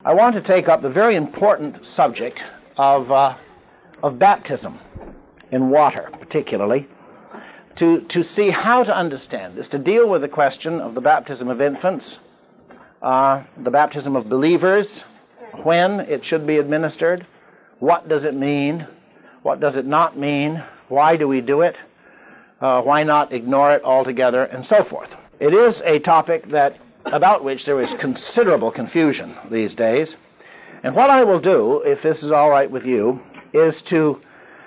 I want to take up the very important subject of baptism in water, particularly, to see how to understand this, to deal with the question of the baptism of infants, the baptism of believers, when it should be administered, what does it mean, what does it not mean, why do we do it, why not ignore it altogether, and so forth. It is a topic about which there is considerable confusion these days, and what I will do, if this is all right with you, is to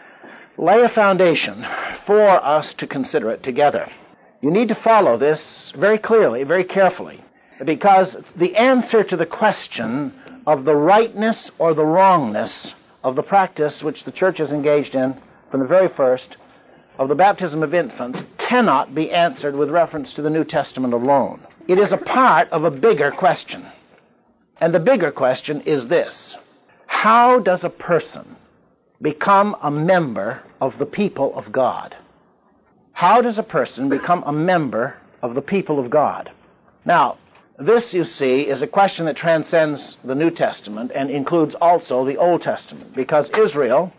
lay a foundation for us to consider it together. You need to follow this very clearly, very carefully, because the answer to the question of the rightness or the wrongness of the practice which the church is engaged in from the very first of the baptism of infants cannot be answered with reference to the New Testament alone. It is a part of a bigger question. And the bigger question is this: how does a person become a member of the people of God? How does a person become a member of the people of God? Now, this, you see, is a question that transcends the New Testament and includes also the Old Testament, because Israel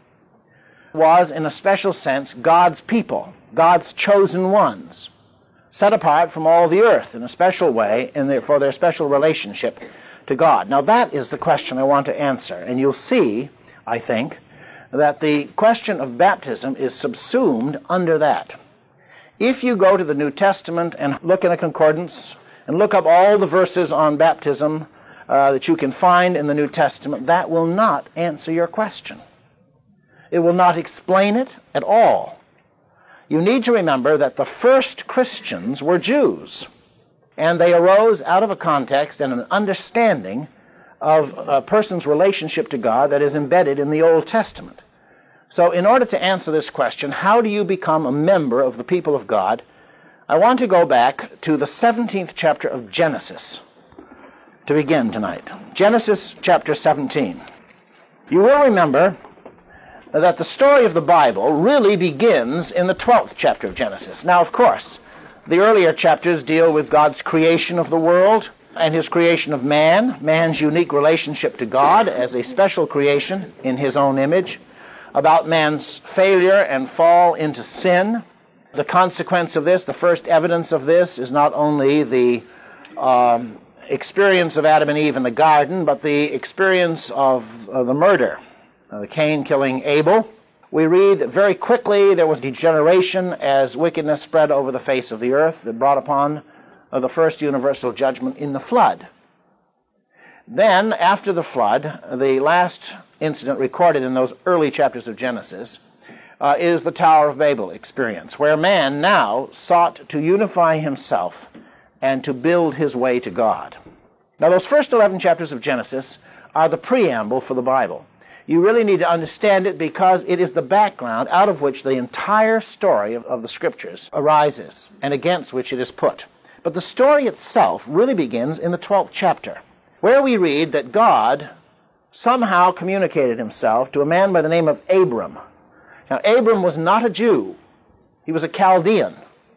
was, in a special sense, God's people, God's chosen ones, set apart from all the earth in a special way for their special relationship to God. Now, that is the question I want to answer, and you'll see, I think, that the question of baptism is subsumed under that. If you go to the New Testament and look in a concordance and look up all the verses on baptism that you can find in the New Testament, that will not answer your question. It will not explain it at all. You need to remember that the first Christians were Jews, and they arose out of a context and an understanding of a person's relationship to God that is embedded in the Old Testament. So in order to answer this question, how do you become a member of the people of God, I want to go back to the 17th chapter of Genesis to begin tonight. Genesis chapter 17. You will remember that the story of the Bible really begins in the 12th chapter of Genesis. Now, of course, the earlier chapters deal with God's creation of the world and his creation of man, man's unique relationship to God as a special creation in his own image, about man's failure and fall into sin. The consequence of this, the first evidence of this, is not only the experience of Adam and Eve in the garden, but the experience of the murder, the Cain killing Abel. We read that very quickly there was degeneration as wickedness spread over the face of the earth that brought upon the first universal judgment in the flood. Then, after the flood, the last incident recorded in those early chapters of Genesis is the Tower of Babel experience, where man now sought to unify himself and to build his way to God. Now, those first 11 chapters of Genesis are the preamble for the Bible. You really need to understand it because it is the background out of which the entire story of the Scriptures arises and against which it is put. But the story itself really begins in the 12th chapter, where we read that God somehow communicated himself to a man by the name of Abram. Now, Abram was not a Jew. He was a Chaldean,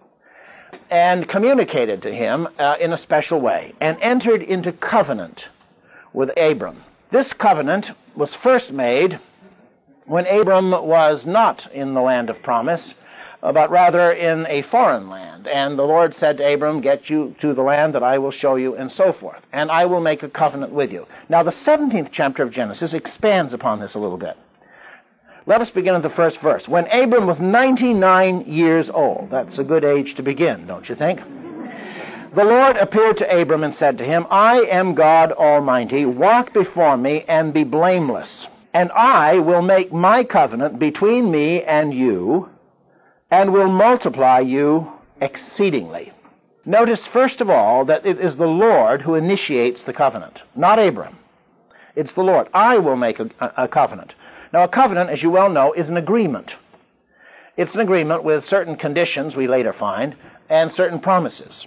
and communicated to him in a special way, and entered into covenant with Abram. This covenant was first made when Abram was not in the land of promise, but rather in a foreign land. And the Lord said to Abram, "Get you to the land that I will show you," and so forth. "And I will make a covenant with you." Now, the 17th chapter of Genesis expands upon this a little bit. Let us begin at the first verse. When Abram was 99 years old, that's a good age to begin, don't you think? The Lord appeared to Abram and said to him, "I am God Almighty. Walk before me and be blameless. And I will make my covenant between me and you, and will multiply you exceedingly." Notice, first of all, that it is the Lord who initiates the covenant, not Abram. It's the Lord. I will make a covenant. Now, a covenant, as you well know, is an agreement. It's an agreement with certain conditions, we later find, and certain promises.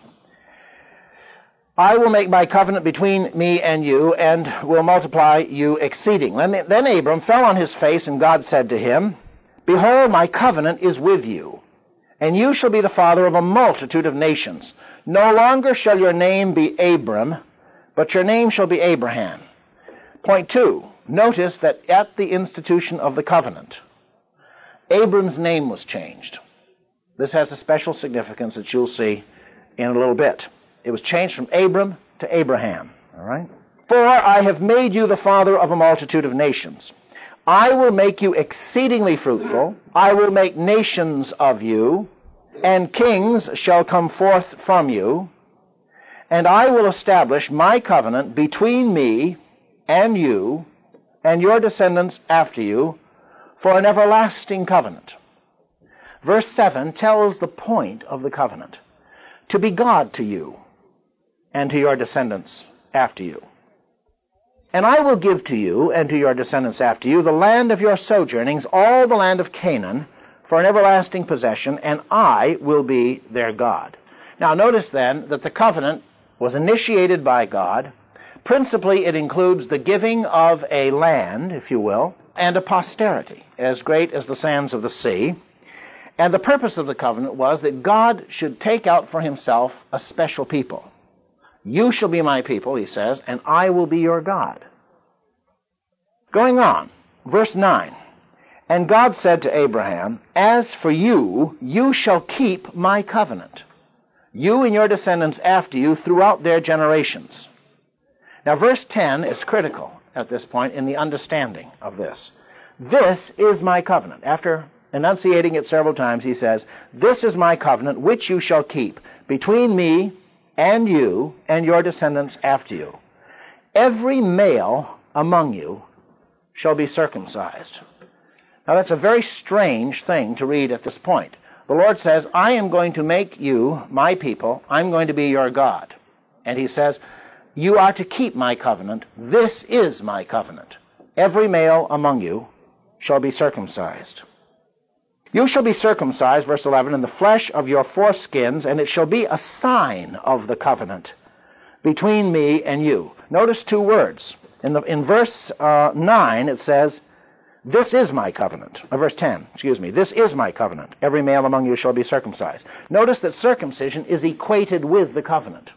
"I will make my covenant between me and you, and will multiply you exceedingly." Then Abram fell on his face, and God said to him, "Behold, my covenant is with you, and you shall be the father of a multitude of nations. No longer shall your name be Abram, but your name shall be Abraham. Point 2, notice that at the institution of the covenant, Abram's name was changed. This has a special significance that you'll see in a little bit. It was changed from Abram to Abraham. All right? For I have made you the father of a multitude of nations. I will make you exceedingly fruitful. I will make nations of you, and kings shall come forth from you. And I will establish my covenant between me and you and your descendants after you for an everlasting covenant. Verse 7 tells the point of the covenant: to be God to you and to your descendants after you. And I will give to you and to your descendants after you the land of your sojournings, all the land of Canaan, for an everlasting possession, and I will be their God. Now notice then that the covenant was initiated by God. Principally, it includes the giving of a land, if you will, and a posterity, as great as the sands of the sea. And the purpose of the covenant was that God should take out for himself a special people. You shall be my people, he says, and I will be your God. Going on, verse 9. And God said to Abraham, as for you, you shall keep my covenant, you and your descendants after you throughout their generations. Now, verse 10 is critical at this point in the understanding of this. This is my covenant. After enunciating it several times, he says, this is my covenant which you shall keep between me and you and your descendants after you. Every male among you shall be circumcised. Now, that's a very strange thing to read at this point. The Lord says, I am going to make you my people. I'm going to be your God. And he says, you are to keep my covenant. This is my covenant. Every male among you shall be circumcised. You shall be circumcised, verse 11, in the flesh of your foreskins, and it shall be a sign of the covenant between me and you. Notice two words. In verse 9, it says, this is my covenant. Verse 10, this is my covenant. Every male among you shall be circumcised. Notice that circumcision is equated with the covenant.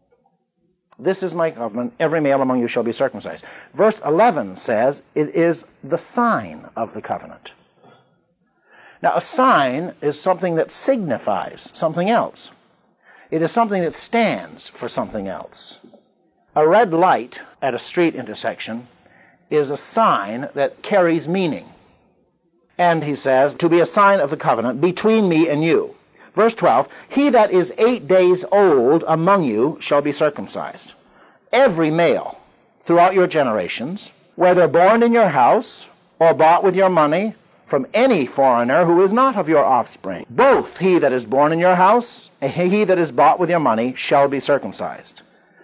This is my covenant. Every male among you shall be circumcised. Verse 11 says it is the sign of the covenant. Now, a sign is something that signifies something else. It is something that stands for something else. A red light at a street intersection is a sign that carries meaning. And he says, to be a sign of the covenant between me and you. Verse 12, he that is 8 days old among you shall be circumcised. Every male throughout your generations, whether born in your house or bought with your money from any foreigner who is not of your offspring, both he that is born in your house and he that is bought with your money shall be circumcised.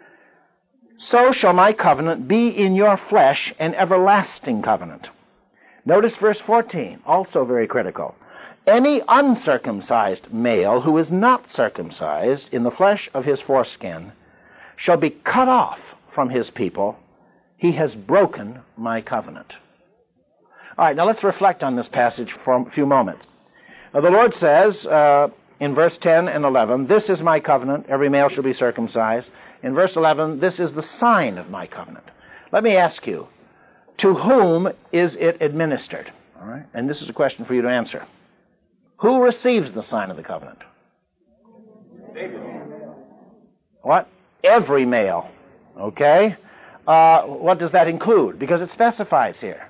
So shall my covenant be in your flesh, an everlasting covenant. Notice verse 14, also very critical. Any uncircumcised male who is not circumcised in the flesh of his foreskin shall be cut off from his people. He has broken my covenant. All right, now let's reflect on this passage for a few moments. The Lord says in verse 10 and 11, this is my covenant, every male shall be circumcised. In verse 11, this is the sign of my covenant. Let me ask you, to whom is it administered? All right, and this is a question for you to answer. Who receives the sign of the covenant? What? Every male. Okay? What does that include? Because it specifies here.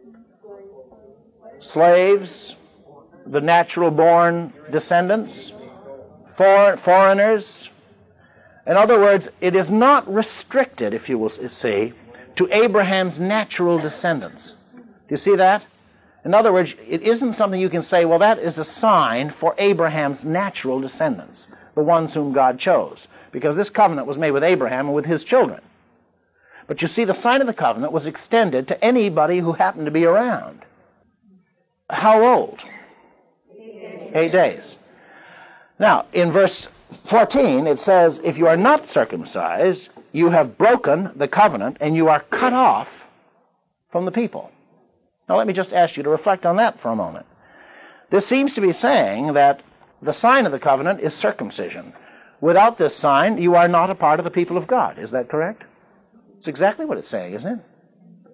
Slaves, the natural-born descendants, foreigners. In other words, it is not restricted, if you will see, to Abraham's natural descendants. Do you see that? In other words, it isn't something you can say, well, that is a sign for Abraham's natural descendants, the ones whom God chose, because this covenant was made with Abraham and with his children. But you see, the sign of the covenant was extended to anybody who happened to be around. How old? 8 days. Now, in verse 14, it says, if you are not circumcised, you have broken the covenant and you are cut off from the people. Now, let me just ask you to reflect on that for a moment. This seems to be saying that the sign of the covenant is circumcision. Without this sign, you are not a part of the people of God. Is that correct? It's exactly what it's saying, isn't it?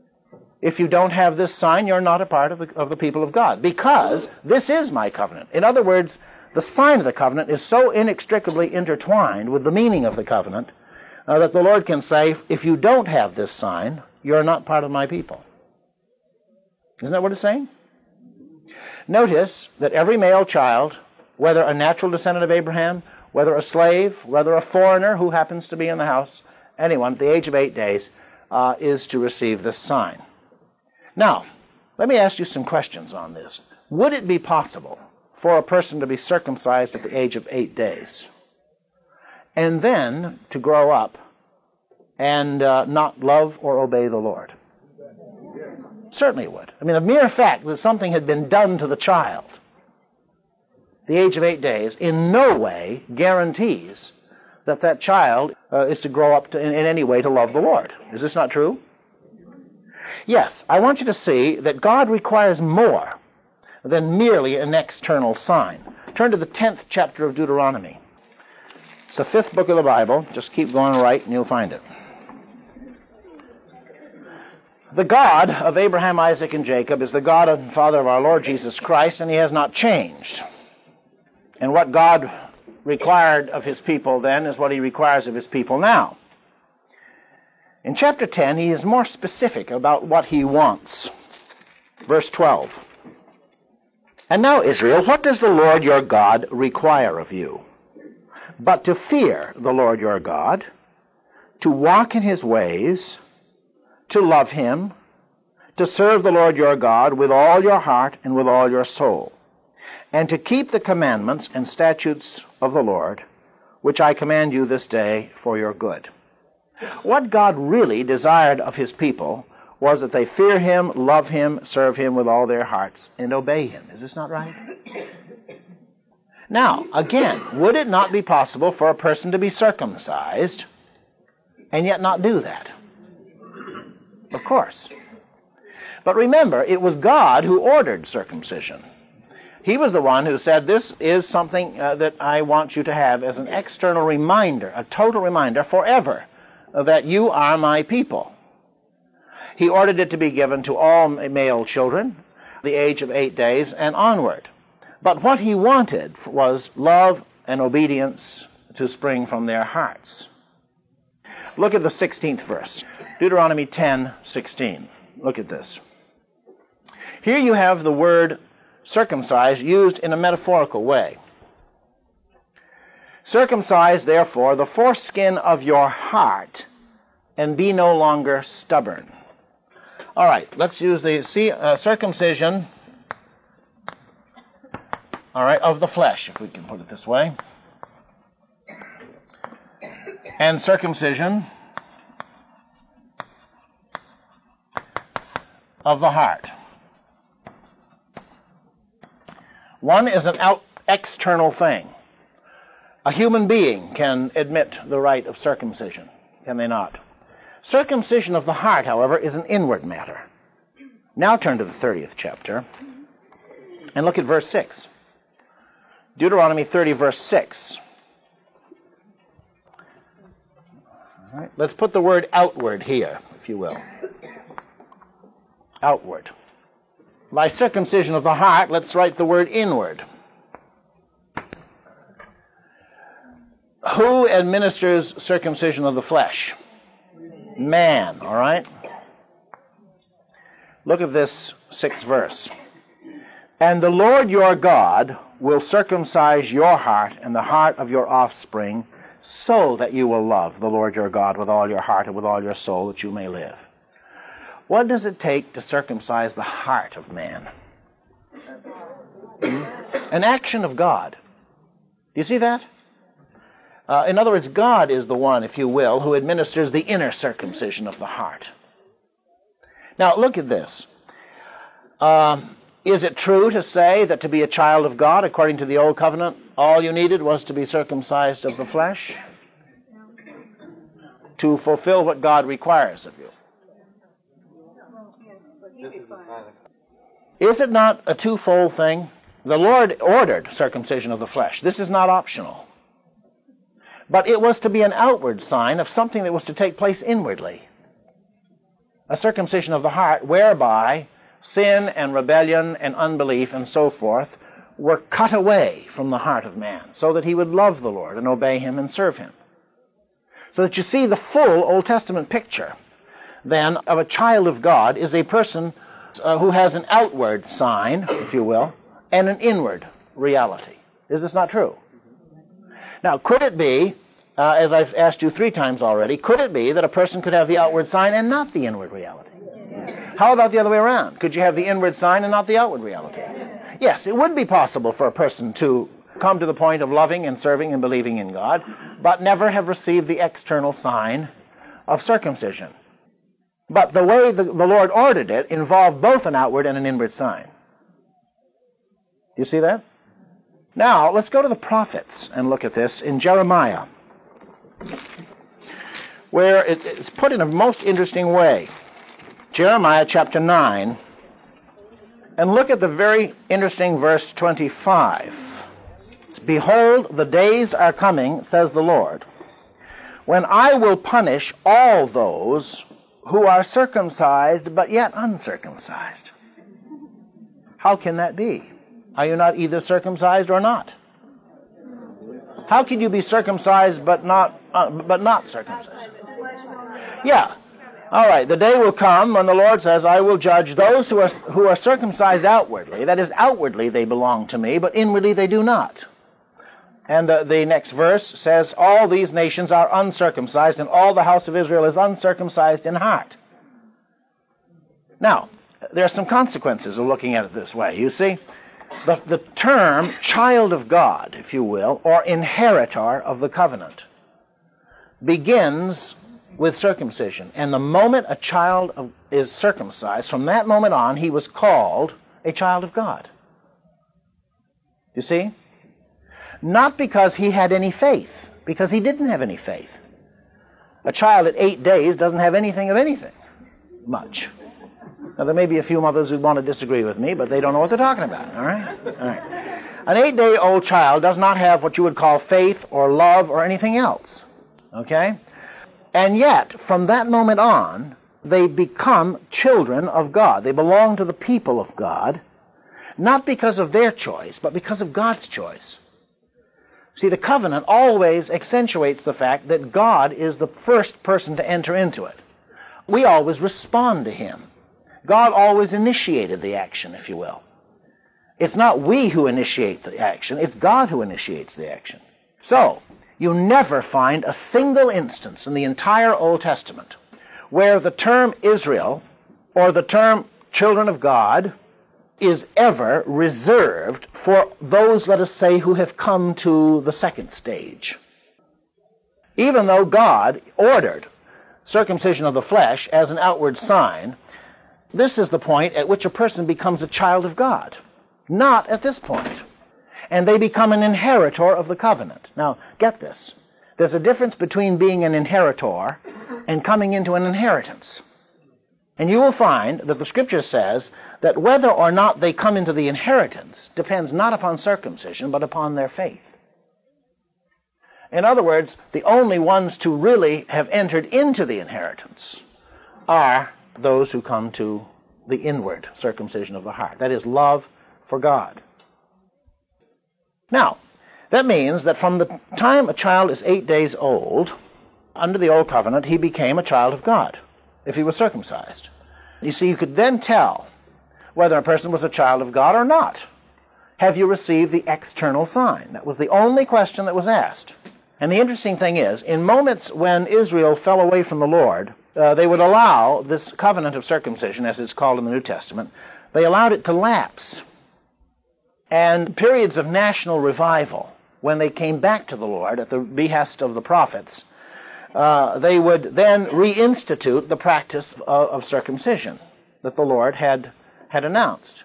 If you don't have this sign, you're not a part of the people of God, because this is my covenant. In other words, the sign of the covenant is so inextricably intertwined with the meaning of the covenant that the Lord can say, if you don't have this sign, you're not part of my people. Isn't that what it's saying? Notice that every male child, whether a natural descendant of Abraham, whether a slave, whether a foreigner who happens to be in the house, anyone at the age of 8 days, is to receive this sign. Now, let me ask you some questions on this. Would it be possible for a person to be circumcised at the age of 8 days and then to grow up and not love or obey the Lord? Certainly it would. I mean, the mere fact that something had been done to the child at the age of 8 days in no way guarantees that that child is to grow up in any way to love the Lord. Is this not true? Yes, I want you to see that God requires more than merely an external sign. Turn to the 10th chapter of Deuteronomy. It's the 5th book of the Bible. Just keep going right and you'll find it. The God of Abraham, Isaac, and Jacob is the God and Father of our Lord Jesus Christ, and he has not changed. And what God required of his people then is what he requires of his people now. In chapter 10, he is more specific about what he wants. Verse 12. And now, Israel, what does the Lord your God require of you? But to fear the Lord your God, to walk in his ways, to love him, to serve the Lord your God with all your heart and with all your soul, and to keep the commandments and statutes of the Lord, which I command you this day for your good. What God really desired of his people was that they fear him, love him, serve him with all their hearts, and obey him. Is this not right? Now, again, would it not be possible for a person to be circumcised and yet not do that? Of course. But remember, it was God who ordered circumcision. He was the one who said, this is something that I want you to have as an external reminder, a total reminder forever, that you are my people. He ordered it to be given to all male children, the age of 8 days and onward. But what he wanted was love and obedience to spring from their hearts. Look at the 16th verse, Deuteronomy 10:16. Look at this. Here you have the word circumcised used in a metaphorical way. Circumcise, therefore, the foreskin of your heart, and be no longer stubborn. All right, let's use the circumcision, all right, of the flesh, if we can put it this way, and circumcision of the heart. One is an external thing. A human being can admit the rite of circumcision, can they not? Circumcision of the heart, however, is an inward matter. Now turn to the 30th chapter and look at verse 6. Deuteronomy 30, verse 6. All right, let's put the word outward here, if you will. Outward. By circumcision of the heart, let's write the word inward. Who administers circumcision of the flesh? Man, all right? Look at this 6th verse. And the Lord your God will circumcise your heart and the heart of your offspring, so that you will love the Lord your God with all your heart and with all your soul, that you may live. What does it take to circumcise the heart of man? An action of God. Do you see that? In other words, God is the one, if you will, who administers the inner circumcision of the heart. Now, look at this. Is it true to say that to be a child of God, according to the Old Covenant, all you needed was to be circumcised of the flesh? To fulfill what God requires of you. Is it not a twofold thing? The Lord ordered circumcision of the flesh. This is not optional. But it was to be an outward sign of something that was to take place inwardly. a circumcision of the heart whereby sin and rebellion and unbelief and so forth were cut away from the heart of man so that he would love the Lord and obey him and serve him. So that you see the full Old Testament picture, then, of a child of God is a person who has an outward sign, if you will, and an inward reality. Is this not true? Now, could it be, as I've asked you 3 times already, could it be that a person could have the outward sign and not the inward reality? How about the other way around? Could you have the inward sign and not the outward reality? Yes, it would be possible for a person to come to the point of loving and serving and believing in God, but never have received the external sign of circumcision. But the way the Lord ordered it involved both an outward and an inward sign. Do you see that? Now, let's go to the prophets and look at this in Jeremiah, where it's put in a most interesting way. Jeremiah chapter 9, and look at the very interesting verse 25. Behold, the days are coming, says the Lord, when I will punish all those who are circumcised but yet uncircumcised. How can that be? Are you not either circumcised or not? How can you be circumcised but not circumcised? Yeah. All right. The day will come when the Lord says, I will judge those who are circumcised outwardly. That is, outwardly they belong to me, but inwardly they do not. And the next verse says, all these nations are uncircumcised, and all the house of Israel is uncircumcised in heart. Now, there are some consequences of looking at it this way. You see, the term child of God, if you will, or inheritor of the covenant, begins with circumcision. And the moment a child is circumcised, from that moment on, he was called a child of God. You see? Not because he had any faith, because he didn't have any faith. A child at 8 days doesn't have anything of anything, much. Now, there may be a few mothers who want to disagree with me, but they don't know what they're talking about, all right? All right. An 8-day-old child does not have what you would call faith or love or anything else, okay? And yet, from that moment on, they become children of God. They belong to the people of God, not because of their choice, but because of God's choice. See, the covenant always accentuates the fact that God is the first person to enter into it. We always respond to him. God always initiated the action, if you will. It's not we who initiate the action, it's God who initiates the action. So, you never find a single instance in the entire Old Testament where the term Israel or the term children of God is ever reserved for those, let us say, who have come to the second stage. Even though God ordered circumcision of the flesh as an outward sign, this is the point at which a person becomes a child of God, not at this point. And they become an inheritor of the covenant. Now, get this. There's a difference between being an inheritor and coming into an inheritance. And you will find that the Scripture says that whether or not they come into the inheritance depends not upon circumcision, but upon their faith. In other words, the only ones to really have entered into the inheritance are those who come to the inward circumcision of the heart. That is, love for God. Now, that means that from the time a child is 8 days old, under the Old Covenant, he became a child of God, if he was circumcised. You see, you could then tell whether a person was a child of God or not. Have you received the external sign? That was the only question that was asked. And the interesting thing is, in moments when Israel fell away from the Lord, they would allow this covenant of circumcision, as it's called in the New Testament, they allowed it to lapse. And periods of national revival, when they came back to the Lord at the behest of the prophets, they would then reinstitute the practice of circumcision that the Lord had announced.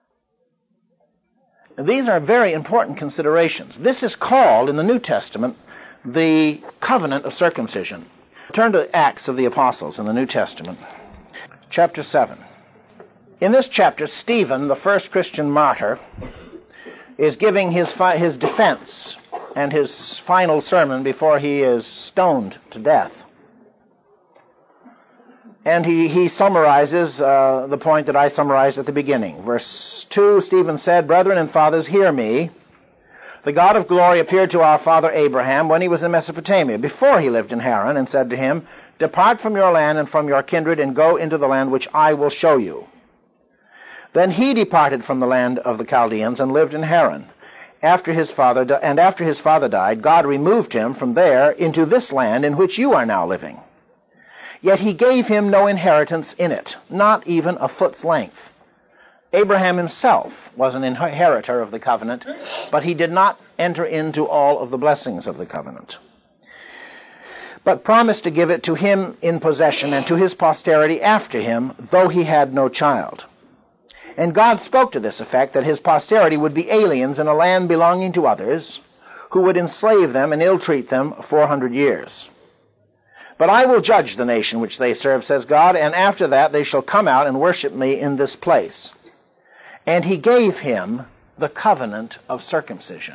These are very important considerations. This is called, in the New Testament, the covenant of circumcision. Turn to Acts of the Apostles in the New Testament, chapter 7. In this chapter, Stephen, the first Christian martyr, is giving his defense and his final sermon before he is stoned to death. And he summarizes the point that I summarized at the beginning. Verse 2, Stephen said, "Brethren and fathers, hear me. The God of glory appeared to our father Abraham when he was in Mesopotamia, before he lived in Haran, and said to him, Depart from your land and from your kindred, and go into the land which I will show you. Then he departed from the land of the Chaldeans and lived in Haran. After his father died, God removed him from there into this land in which you are now living. Yet he gave him no inheritance in it, not even a foot's length. Abraham himself was an inheritor of the covenant, but he did not enter into all of the blessings of the covenant, but promised to give it to him in possession and to his posterity after him, though he had no child. And God spoke to this effect, that his posterity would be aliens in a land belonging to others, who would enslave them and ill-treat them 400 years. But I will judge the nation which they serve, says God, and after that they shall come out and worship me in this place. And he gave him the covenant of circumcision."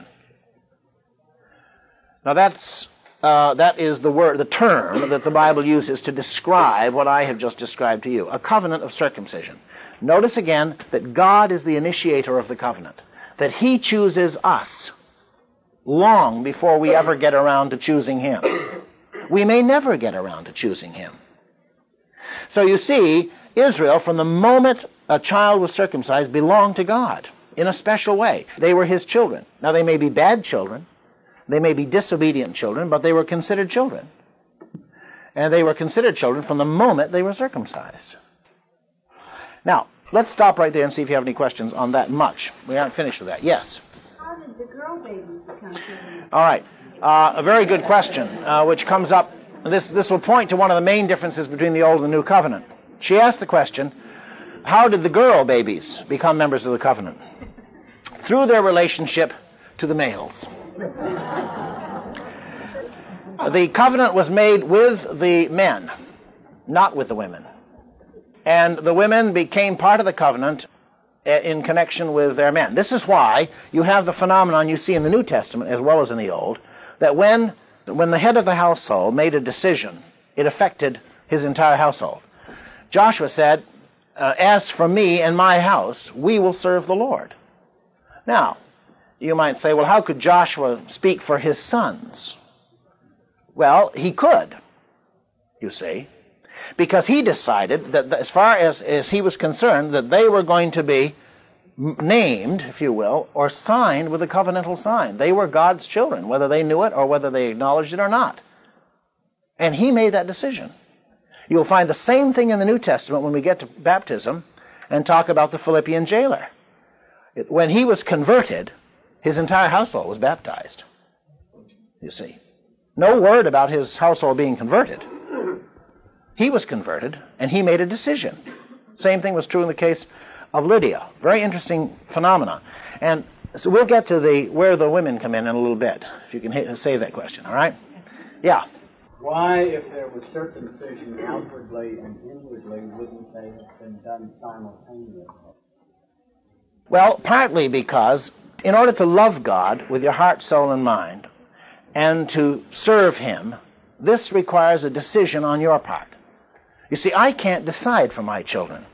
Now that is the term that the Bible uses to describe what I have just described to you, a covenant of circumcision. Notice again that God is the initiator of the covenant, that he chooses us long before we ever get around to choosing him. We may never get around to choosing him. So you see, Israel, from the moment a child was circumcised, belonged to God in a special way. They were his children. Now, they may be bad children, they may be disobedient children, but they were considered children. And they were considered children from the moment they were circumcised. Now, let's stop right there and see if you have any questions on that much. We aren't finished with that. Yes? How did the girl babies become children? All right. A very good question, which comes up. This will point to one of the main differences between the Old and the New Covenant. She asked the question, how did the girl babies become members of the covenant? Through their relationship to the males. The covenant was made with the men, not with the women. And the women became part of the covenant in connection with their men. This is why you have the phenomenon you see in the New Testament as well as in the Old, that when the head of the household made a decision, it affected his entire household. Joshua said, as for me and my house, we will serve the Lord. Now, you might say, well, how could Joshua speak for his sons? Well, he could, you see, because he decided that as far as he was concerned, that they were going to be named, if you will, or signed with a covenantal sign. They were God's children, whether they knew it or whether they acknowledged it or not. And he made that decision. You'll find the same thing in the New Testament when we get to baptism and talk about the Philippian jailer. When he was converted, his entire household was baptized. You see. No word about his household being converted. He was converted, and he made a decision. Same thing was true in the case of Lydia. Very interesting phenomenon. And so we'll get to where the women come in a little bit, if you can save that question, all right? Yeah. Why, if there was circumcision outwardly and inwardly, wouldn't they have been done simultaneously? Well, partly because in order to love God with your heart, soul, and mind, and to serve him, this requires a decision on your part. You see, I can't decide for my children.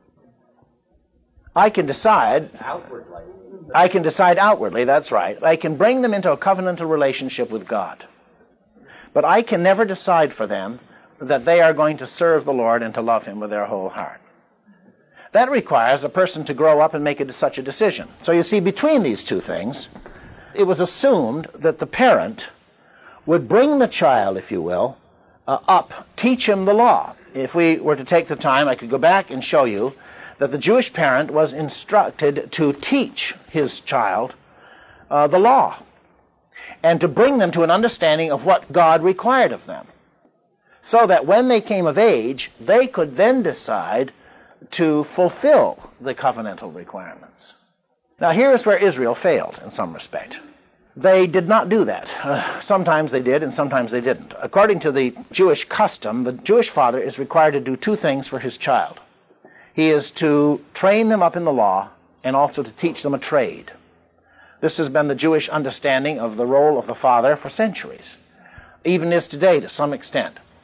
I can decide Outwardly. I can decide outwardly, that's right. I can bring them into a covenantal relationship with God. But I can never decide for them that they are going to serve the Lord and to love him with their whole heart. That requires a person to grow up and make such a decision. So you see, between these two things, it was assumed that the parent would bring the child, if you will, up, teach him the law. If we were to take the time, I could go back and show you that the Jewish parent was instructed to teach his child the law and to bring them to an understanding of what God required of them, so that when they came of age, they could then decide to fulfill the covenantal requirements. Now, here's where Israel failed in some respect. They did not do that. Sometimes they did, and sometimes they didn't. According to the Jewish custom, the Jewish father is required to do two things for his child. He is to train them up in the law and also to teach them a trade. This has been the Jewish understanding of the role of the father for centuries, even is today to some extent.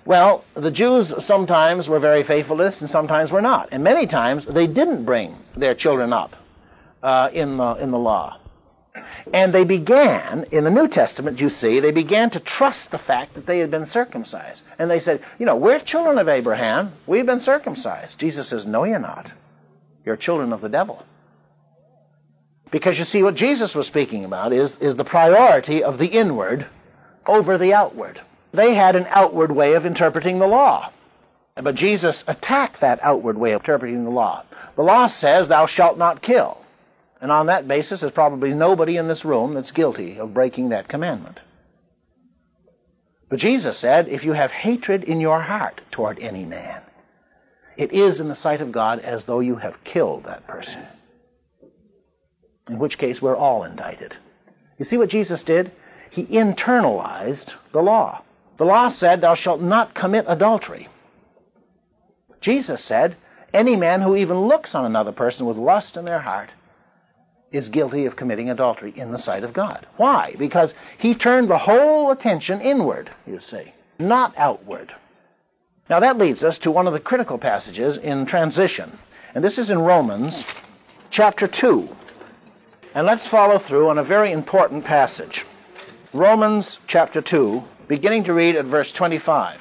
Well, the Jews sometimes were very faithful to this and sometimes were not. And many times they didn't bring their children up in the law. And they began, in the New Testament, you see, they began to trust the fact that they had been circumcised. And they said, we're children of Abraham. We've been circumcised. Jesus says, no, you're not. You're children of the devil. Because you see, what Jesus was speaking about is the priority of the inward over the outward. They had an outward way of interpreting the law. But Jesus attacked that outward way of interpreting the law. The law says, thou shalt not kill. And on that basis, there's probably nobody in this room that's guilty of breaking that commandment. But Jesus said, if you have hatred in your heart toward any man, it is in the sight of God as though you have killed that person. In which case, we're all indicted. You see what Jesus did? He internalized the law. The law said, thou shalt not commit adultery. Jesus said, any man who even looks on another person with lust in their heart is guilty of committing adultery in the sight of God. Why? Because he turned the whole attention inward, you see, not outward. Now that leads us to one of the critical passages in transition. And this is in Romans chapter 2. And let's follow through on a very important passage. Romans chapter 2, beginning to read at verse 25.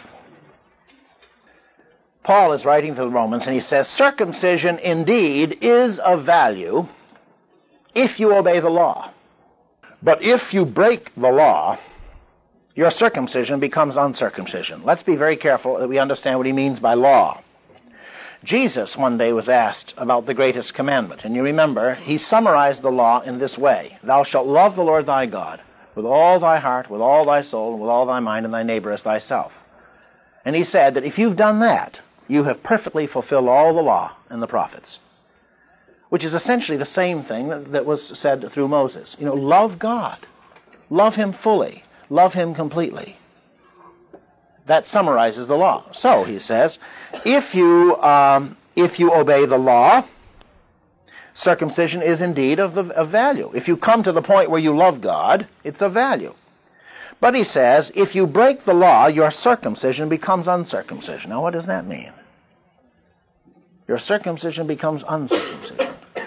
Paul is writing to the Romans and he says, circumcision indeed is of value if you obey the law. But if you break the law, your circumcision becomes uncircumcision. Let's be very careful that we understand what he means by law. Jesus one day was asked about the greatest commandment. And you remember, he summarized the law in this way. Thou shalt love the Lord thy God with all thy heart, with all thy soul, and with all thy mind, and thy neighbor as thyself. And he said that if you've done that, you have perfectly fulfilled all the law and the prophets. Which is essentially the same thing that was said through Moses. Love God. Love him fully. Love him completely. That summarizes the law. So, he says, if you obey the law, circumcision is indeed of value. If you come to the point where you love God, it's of value. But he says, if you break the law, your circumcision becomes uncircumcision. Now, what does that mean? Your circumcision becomes uncircumcision.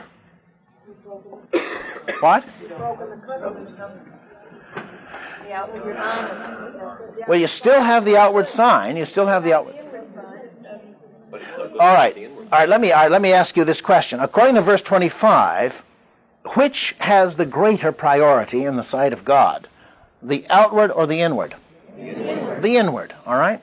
What? Well, you still have the outward sign. You still have the outward. All right. Let me ask you this question. According to verse 25, which has the greater priority in the sight of God? The outward or the inward? The inward. All right.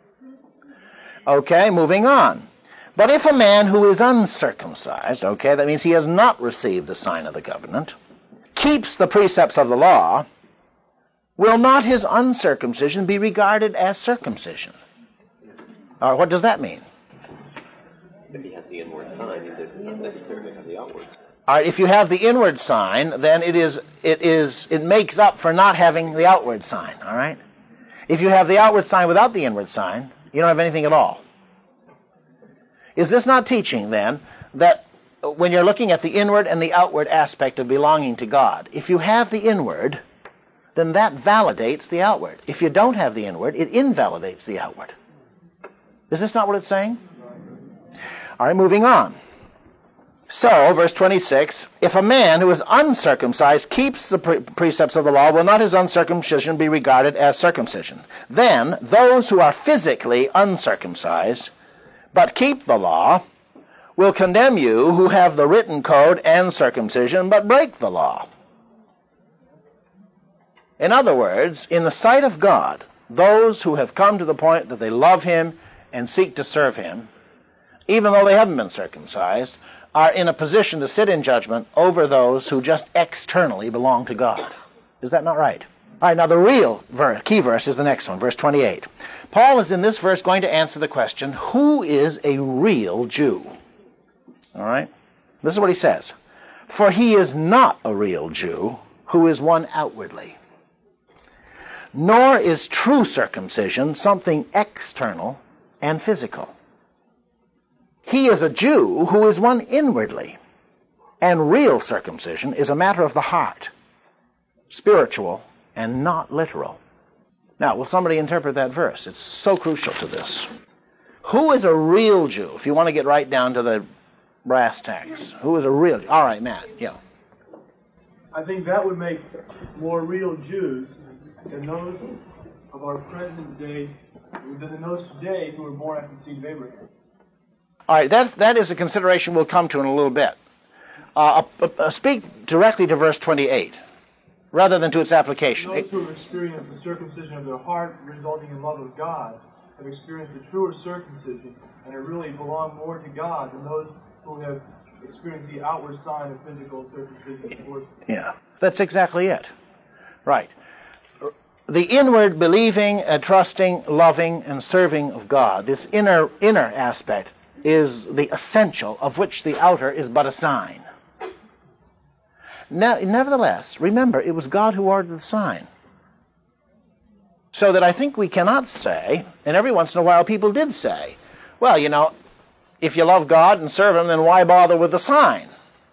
Okay, moving on. But if a man who is uncircumcised, okay, that means he has not received the sign of the covenant, keeps the precepts of the law, will not his uncircumcision be regarded as circumcision? Or what does that mean? If he has the inward sign, he doesn't necessarily have the outward. All right, if you have the inward sign, then it makes up for not having the outward sign, all right? If you have the outward sign without the inward sign, you don't have anything at all. Is this not teaching, then, that when you're looking at the inward and the outward aspect of belonging to God, if you have the inward, then that validates the outward. If you don't have the inward, it invalidates the outward. Is this not what it's saying? All right, moving on. So, verse 26, if a man who is uncircumcised keeps the precepts of the law, will not his uncircumcision be regarded as circumcision? Then, those who are physically uncircumcised, but keep the law, will condemn you who have the written code and circumcision, but break the law. In other words, in the sight of God, those who have come to the point that they love him and seek to serve him, even though they haven't been circumcised, are in a position to sit in judgment over those who just externally belong to God. Is that not right? All right, now the real key verse is the next one, verse 28. Paul is in this verse going to answer the question, who is a real Jew? All right? This is what he says. For he is not a real Jew who is one outwardly. Nor is true circumcision something external and physical. He is a Jew who is one inwardly. And real circumcision is a matter of the heart, spiritual and not literal. Now, will somebody interpret that verse? It's so crucial to this. Who is a real Jew? If you want to get right down to the brass tacks. Who is a real Jew? All right, Matt. Yeah. I think that would make more real Jews than those of our present day, than those today who were born after the seed of Abraham. All right, that is a consideration we'll come to in a little bit. Speak directly to verse 28, rather than to its application. Those who have experienced the circumcision of their heart, resulting in love of God, have experienced the truer circumcision, and have really belong more to God than those who have experienced the outward sign of physical circumcision. Yeah, that's exactly it. Right. The inward believing, trusting, loving, and serving of God, this inner aspect, is the essential of which the outer is but a sign. Now, nevertheless, remember, it was God who ordered the sign. So that I think we cannot say, and every once in a while people did say, well, you know, if you love God and serve Him, then why bother with the sign?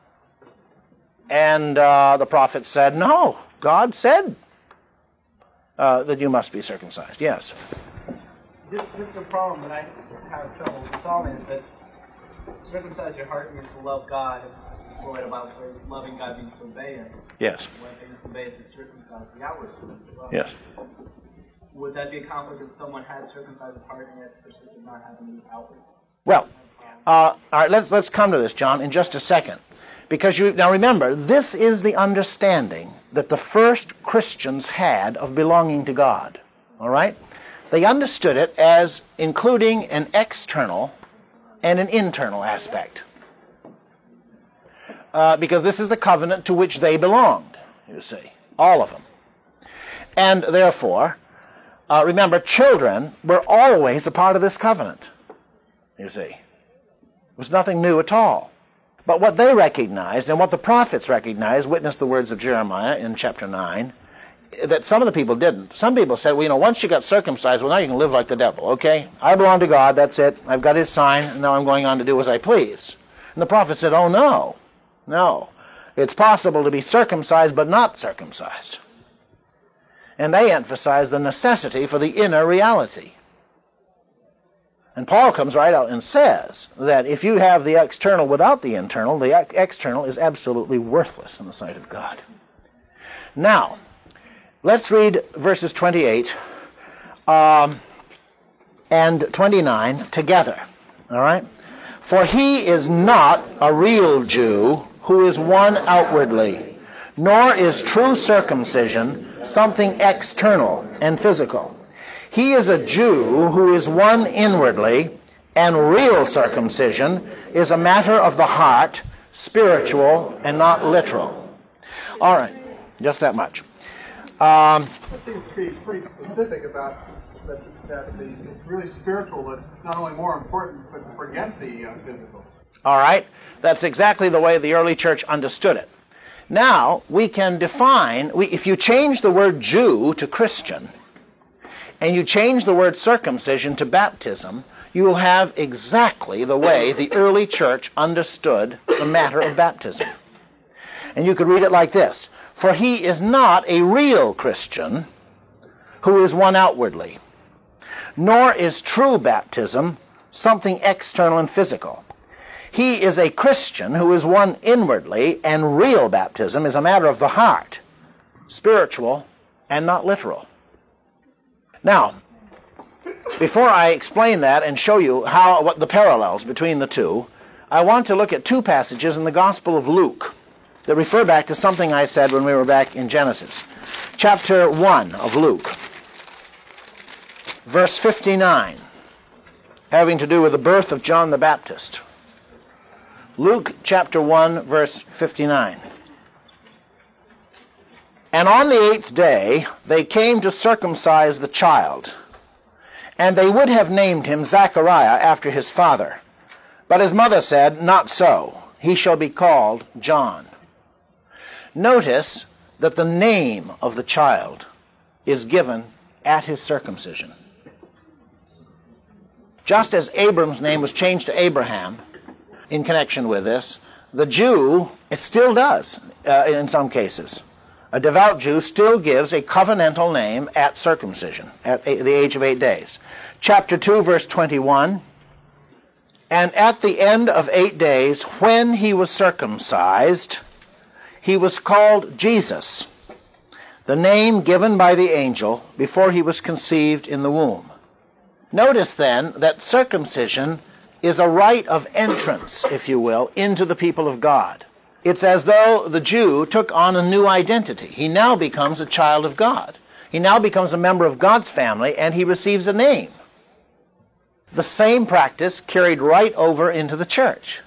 And the prophet said, no, God said that you must be circumcised. Yes? This is the problem that I have trouble solving, is that circumcise your heart means to love God. It's right about loving God means to obey Him. Yes. One thing is to obey is to circumcise the outward side as well. Yes. Would that be a conflict if someone had circumcised the heart and yet persisted not having these outwards? Well, all right, let's come to this, John, in just a second. Because now remember, this is the understanding that the first Christians had of belonging to God. All right? They understood it as including an external and an internal aspect. Because this is the covenant to which they belonged, you see, all of them. And therefore, remember, children were always a part of this covenant, you see. It was nothing new at all. But what they recognized, and what the prophets recognized, witness the words of Jeremiah in chapter 9, that some of the people didn't. Some people said, well, you know, once you got circumcised, well, now you can live like the devil, okay? I belong to God, that's it. I've got His sign, and now I'm going on to do as I please. And the prophet said, oh, no. No. It's possible to be circumcised but not circumcised. And they emphasized the necessity for the inner reality. And Paul comes right out and says that if you have the external without the internal, the external is absolutely worthless in the sight of God. Now, let's read verses 28 and 29 together. All right? For he is not a real Jew who is one outwardly, nor is true circumcision something external and physical. He is a Jew who is one inwardly, and real circumcision is a matter of the heart, spiritual and not literal. All right, just that much. That seems to be pretty specific about that it's really spiritual, but it's not only more important, but forget the physical. All right, that's exactly the way the early church understood it. Now, we can define, if you change the word Jew to Christian, and you change the word circumcision to baptism, you will have exactly the way the early church understood the matter of baptism. And you could read it like this: for he is not a real Christian who is one outwardly, nor is true baptism something external and physical. He is a Christian who is one inwardly, and real baptism is a matter of the heart, spiritual and not literal. Now, before I explain that and show you what the parallels between the two, I want to look at two passages in the Gospel of Luke that refer back to something I said when we were back in Genesis. Chapter 1 of Luke, verse 59, having to do with the birth of John the Baptist. Luke chapter 1, verse 59. And on the 8th day they came to circumcise the child, and they would have named him Zachariah after his father. But his mother said, not so, he shall be called John. Notice that the name of the child is given at his circumcision. Just as Abram's name was changed to Abraham in connection with this, the Jew, it still does in some cases, A devout Jew still gives a covenantal name at circumcision, at the age of 8 days. Chapter 2, verse 21, and at the end of 8 days, when he was circumcised, he was called Jesus, the name given by the angel before he was conceived in the womb. Notice then that circumcision is a rite of entrance, if you will, into the people of God. It's as though the Jew took on a new identity. He now becomes a child of God. He now becomes a member of God's family, and he receives a name. The same practice carried right over into the church.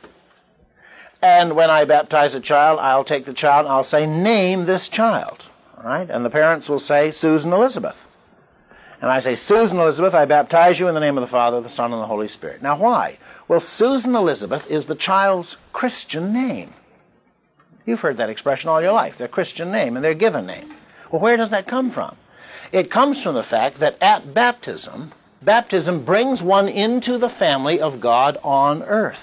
And when I baptize a child, I'll take the child and I'll say, name this child. All right? And the parents will say, Susan Elizabeth. And I say, Susan Elizabeth, I baptize you in the name of the Father, the Son, and the Holy Spirit. Now why? Well, Susan Elizabeth is the child's Christian name. You've heard that expression all your life, their Christian name and their given name. Well, where does that come from? It comes from the fact that at baptism brings one into the family of God on earth.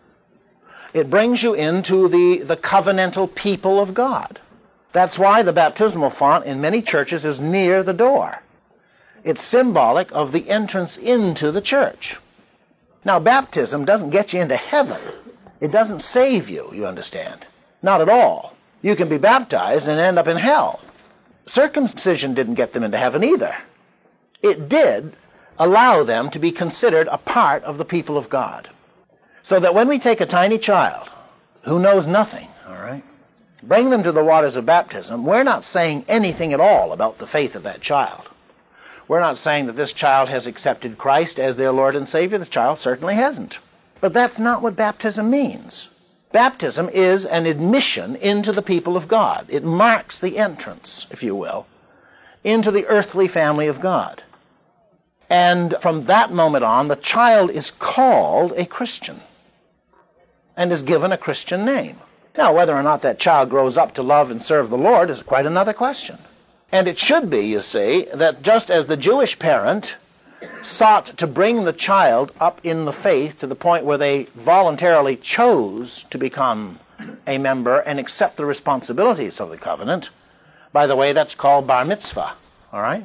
It brings you into the covenantal people of God. That's why the baptismal font in many churches is near the door. It's symbolic of the entrance into the church. Now, baptism doesn't get you into heaven. It doesn't save you, you understand. Not at all. You can be baptized and end up in hell. Circumcision didn't get them into heaven either. It did allow them to be considered a part of the people of God. So that when we take a tiny child who knows nothing, all right, bring them to the waters of baptism, we're not saying anything at all about the faith of that child. We're not saying that this child has accepted Christ as their Lord and Savior. The child certainly hasn't. But that's not what baptism means. Baptism is an admission into the people of God. It marks the entrance, if you will, into the earthly family of God. And from that moment on, the child is called a Christian and is given a Christian name. Now, whether or not that child grows up to love and serve the Lord is quite another question. And it should be, you see, that just as the Jewish parent sought to bring the child up in the faith to the point where they voluntarily chose to become a member and accept the responsibilities of the covenant. By the way, that's called bar mitzvah, all right?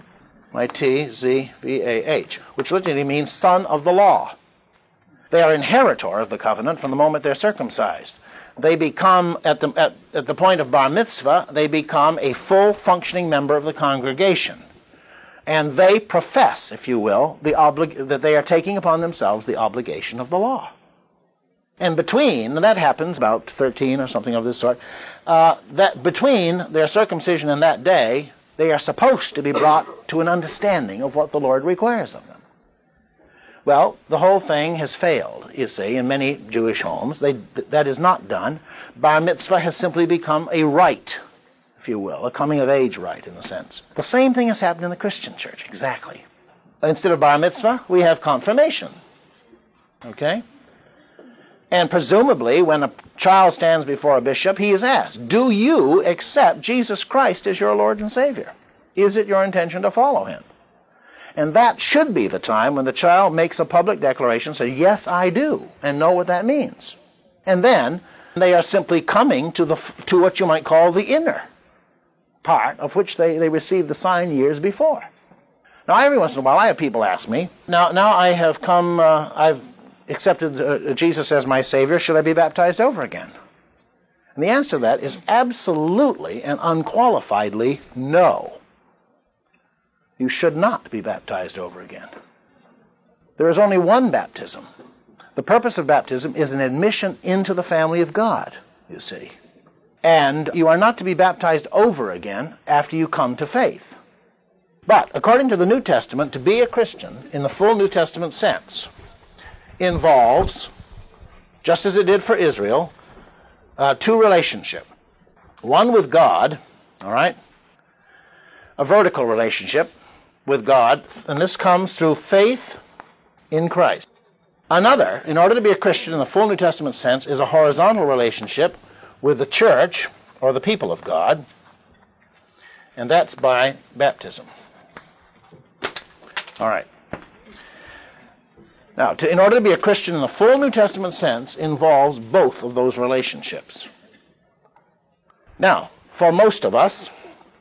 I-T-Z-V-A-H, which literally means son of the law. They are inheritor of the covenant from the moment they're circumcised. They become, at the point of bar mitzvah, they become a full functioning member of the congregation. And they profess, if you will, that they are taking upon themselves the obligation of the law. And that happens about 13 or something of this sort, that between their circumcision and that day, they are supposed to be brought to an understanding of what the Lord requires of them. Well, the whole thing has failed, you see, in many Jewish homes. That is not done. Bar mitzvah has simply become a rite, if you will, a coming-of-age rite in a sense. The same thing has happened in the Christian church, exactly. Instead of bar mitzvah, we have confirmation. Okay? And presumably, when a child stands before a bishop, he is asked, do you accept Jesus Christ as your Lord and Savior? Is it your intention to follow him? And that should be the time when the child makes a public declaration, say, yes, I do, and know what that means. And then they are simply coming to what you might call the inner part of which they received the sign years before. Now, every once in a while, I have people ask me, now I have come, I've accepted Jesus as my Savior, should I be baptized over again? And the answer to that is absolutely and unqualifiedly no. You should not be baptized over again. There is only one baptism. The purpose of baptism is an admission into the family of God, you see. And you are not to be baptized over again after you come to faith. But, according to the New Testament, to be a Christian in the full New Testament sense involves, just as it did for Israel, two relationships. One with God, all right, a vertical relationship with God, and this comes through faith in Christ. Another, in order to be a Christian in the full New Testament sense, is a horizontal relationship with the church, or the people of God, and that's by baptism. All right. Now, in order to be a Christian in the full New Testament sense involves both of those relationships. Now, for most of us,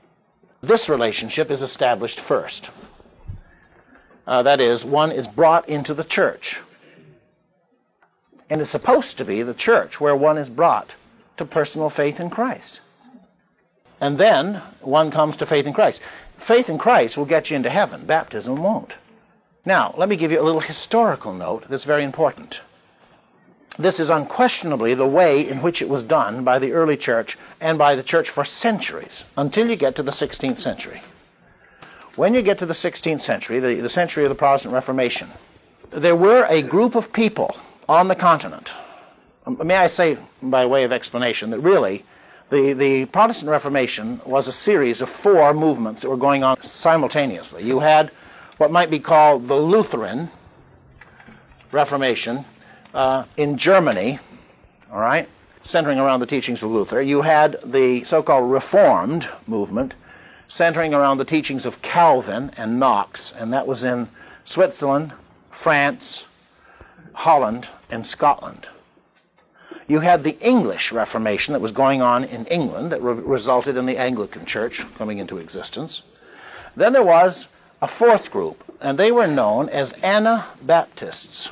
This relationship is established first. That is, one is brought into the church. And it's supposed to be the church where one is brought to personal faith in Christ. And then one comes to faith in Christ. Faith in Christ will get you into heaven. Baptism won't. Now, let me give you a little historical note that's very important. This is unquestionably the way in which it was done by the early church and by the church for centuries, until you get to the 16th century. When you get to the 16th century, the century of the Protestant Reformation, there were a group of people on the continent. May I say, by way of explanation, that really the Protestant Reformation was a series of 4 movements that were going on simultaneously. You had what might be called the Lutheran Reformation in Germany, all right, centering around the teachings of Luther. You had the so-called Reformed movement, centering around the teachings of Calvin and Knox, and that was in Switzerland, France, Holland, and Scotland. You had the English Reformation that was going on in England that resulted in the Anglican Church coming into existence. Then there was a 4th group, and they were known as Anabaptists.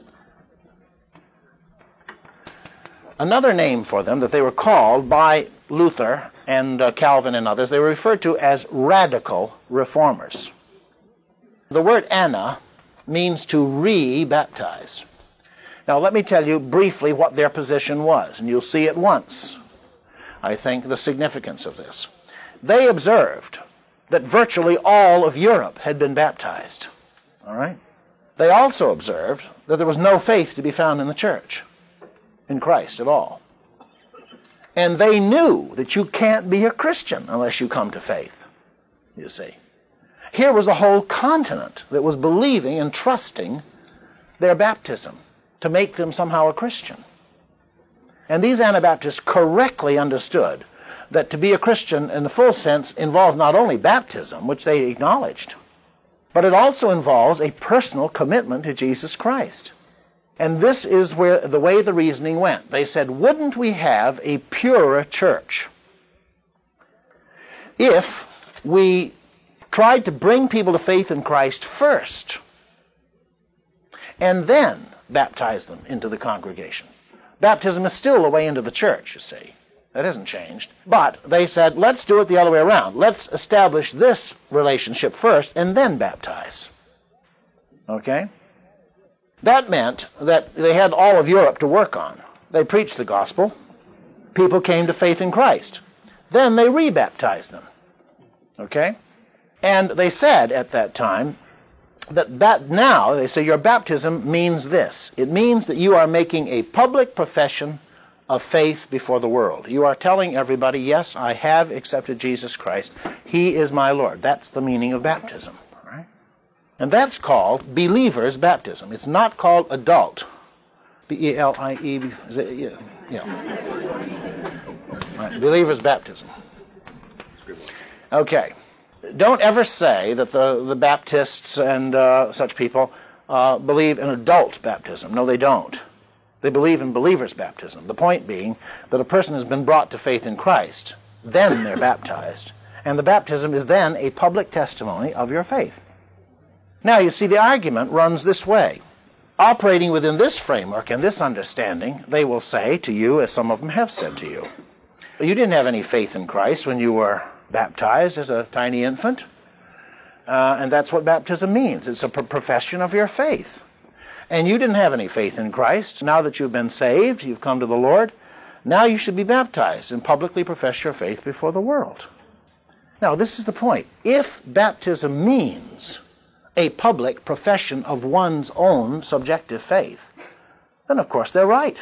Another name for them that they were called by Luther and Calvin and others, they were referred to as radical reformers. The word ana means to re-baptize. Now let me tell you briefly what their position was, and you'll see at once, I think, the significance of this. They observed that virtually all of Europe had been baptized. All right? They also observed that there was no faith to be found in the church, in Christ at all. And they knew that you can't be a Christian unless you come to faith, you see. Here was a whole continent that was believing and trusting their baptism to make them somehow a Christian. And these Anabaptists correctly understood that to be a Christian in the full sense involves not only baptism, which they acknowledged, but it also involves a personal commitment to Jesus Christ. And this is where the way the reasoning went. They said, wouldn't we have a purer church if we tried to bring people to faith in Christ first and then baptize them into the congregation? Baptism is still the way into the church, you see. That hasn't changed. But they said, let's do it the other way around. Let's establish this relationship first and then baptize. Okay? That meant that they had all of Europe to work on. They preached the gospel. People came to faith in Christ. Then they re-baptized them. Okay? And they said at that time that now, they say, your baptism means this. It means that you are making a public profession of faith before the world. You are telling everybody, yes, I have accepted Jesus Christ. He is my Lord. That's the meaning of baptism. And that's called believer's baptism. It's not called adult. B-E-L-I-E. Right, believer's baptism. Okay. Don't ever say that the Baptists and such people believe in adult baptism. No, they don't. They believe in believer's baptism. The point being that a person has been brought to faith in Christ, then they're baptized. And the baptism is then a public testimony of your faith. Now, you see, the argument runs this way. Operating within this framework and this understanding, they will say to you, as some of them have said to you, you didn't have any faith in Christ when you were baptized as a tiny infant. And that's what baptism means. It's a profession of your faith. And you didn't have any faith in Christ. Now that you've been saved, you've come to the Lord, now you should be baptized and publicly profess your faith before the world. Now, this is the point. If baptism means a public profession of one's own subjective faith, then of course they're right.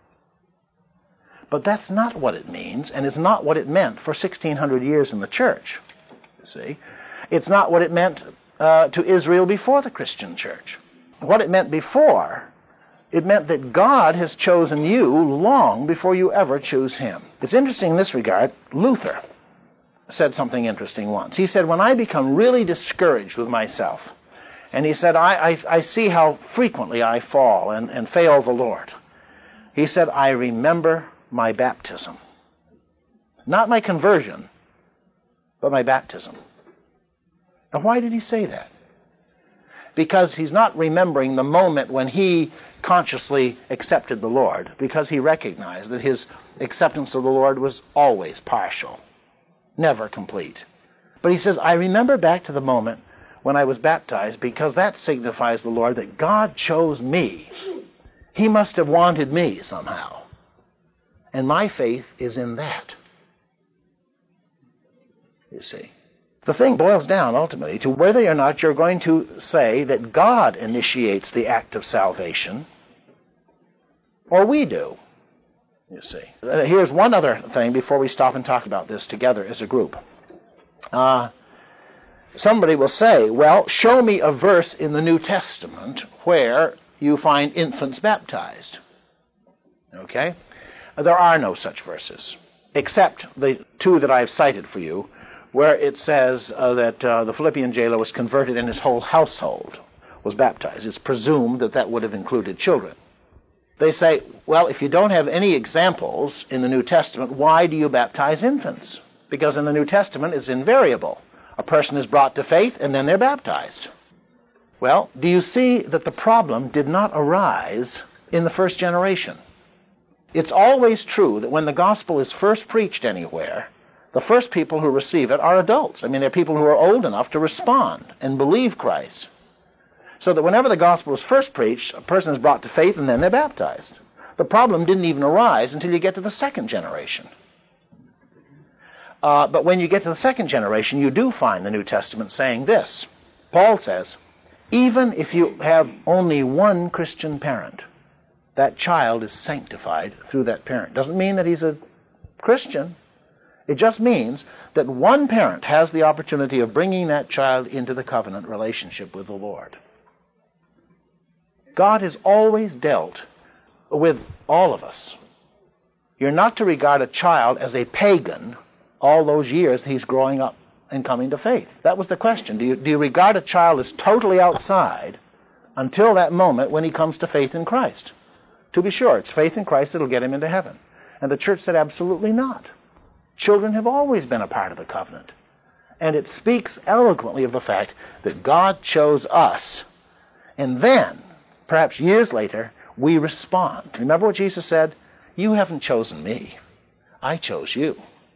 But that's not what it means, and it's not what it meant for 1,600 years in the church, you see. It's not what it meant to Israel before the Christian church. What it meant before, it meant that God has chosen you long before you ever choose Him. It's interesting in this regard, Luther said something interesting once. He said, when I become really discouraged with myself, and he said, I see how frequently I fall and fail the Lord. He said, I remember my baptism. Not my conversion, but my baptism. Now, why did he say that? Because he's not remembering the moment when he consciously accepted the Lord, because he recognized that his acceptance of the Lord was always partial, never complete. But he says, I remember back to the moment when I was baptized, because that signifies the Lord that God chose me. He must have wanted me somehow. And my faith is in that. You see. The thing boils down ultimately to whether or not you're going to say that God initiates the act of salvation, or we do. You see. Here's one other thing before we stop and talk about this together as a group. Somebody will say, well, show me a verse in the New Testament where you find infants baptized. Okay? There are no such verses, except the two that I've cited for you, where it says that the Philippian jailer was converted and his whole household was baptized. It's presumed that that would have included children. They say, well, if you don't have any examples in the New Testament, why do you baptize infants? Because in the New Testament it's invariable. A person is brought to faith and then they're baptized. Well, do you see that the problem did not arise in the first generation? It's always true that when the gospel is first preached anywhere, the first people who receive it are adults. I mean, they're people who are old enough to respond and believe Christ. So that whenever the gospel is first preached, a person is brought to faith and then they're baptized. The problem didn't even arise until you get to the second generation. But when you get to the second generation, you do find the New Testament saying this. Paul says, even if you have only one Christian parent, that child is sanctified through that parent. Doesn't mean that he's a Christian. It just means that one parent has the opportunity of bringing that child into the covenant relationship with the Lord. God has always dealt with all of us. You're not to regard a child as a pagan all those years he's growing up and coming to faith. That was the question. Do you regard a child as totally outside until that moment when he comes to faith in Christ? To be sure, it's faith in Christ that'll get him into heaven. And the church said absolutely not. Children have always been a part of the covenant. And it speaks eloquently of the fact that God chose us. And then, perhaps years later, we respond. Remember what Jesus said? You haven't chosen me. I chose you.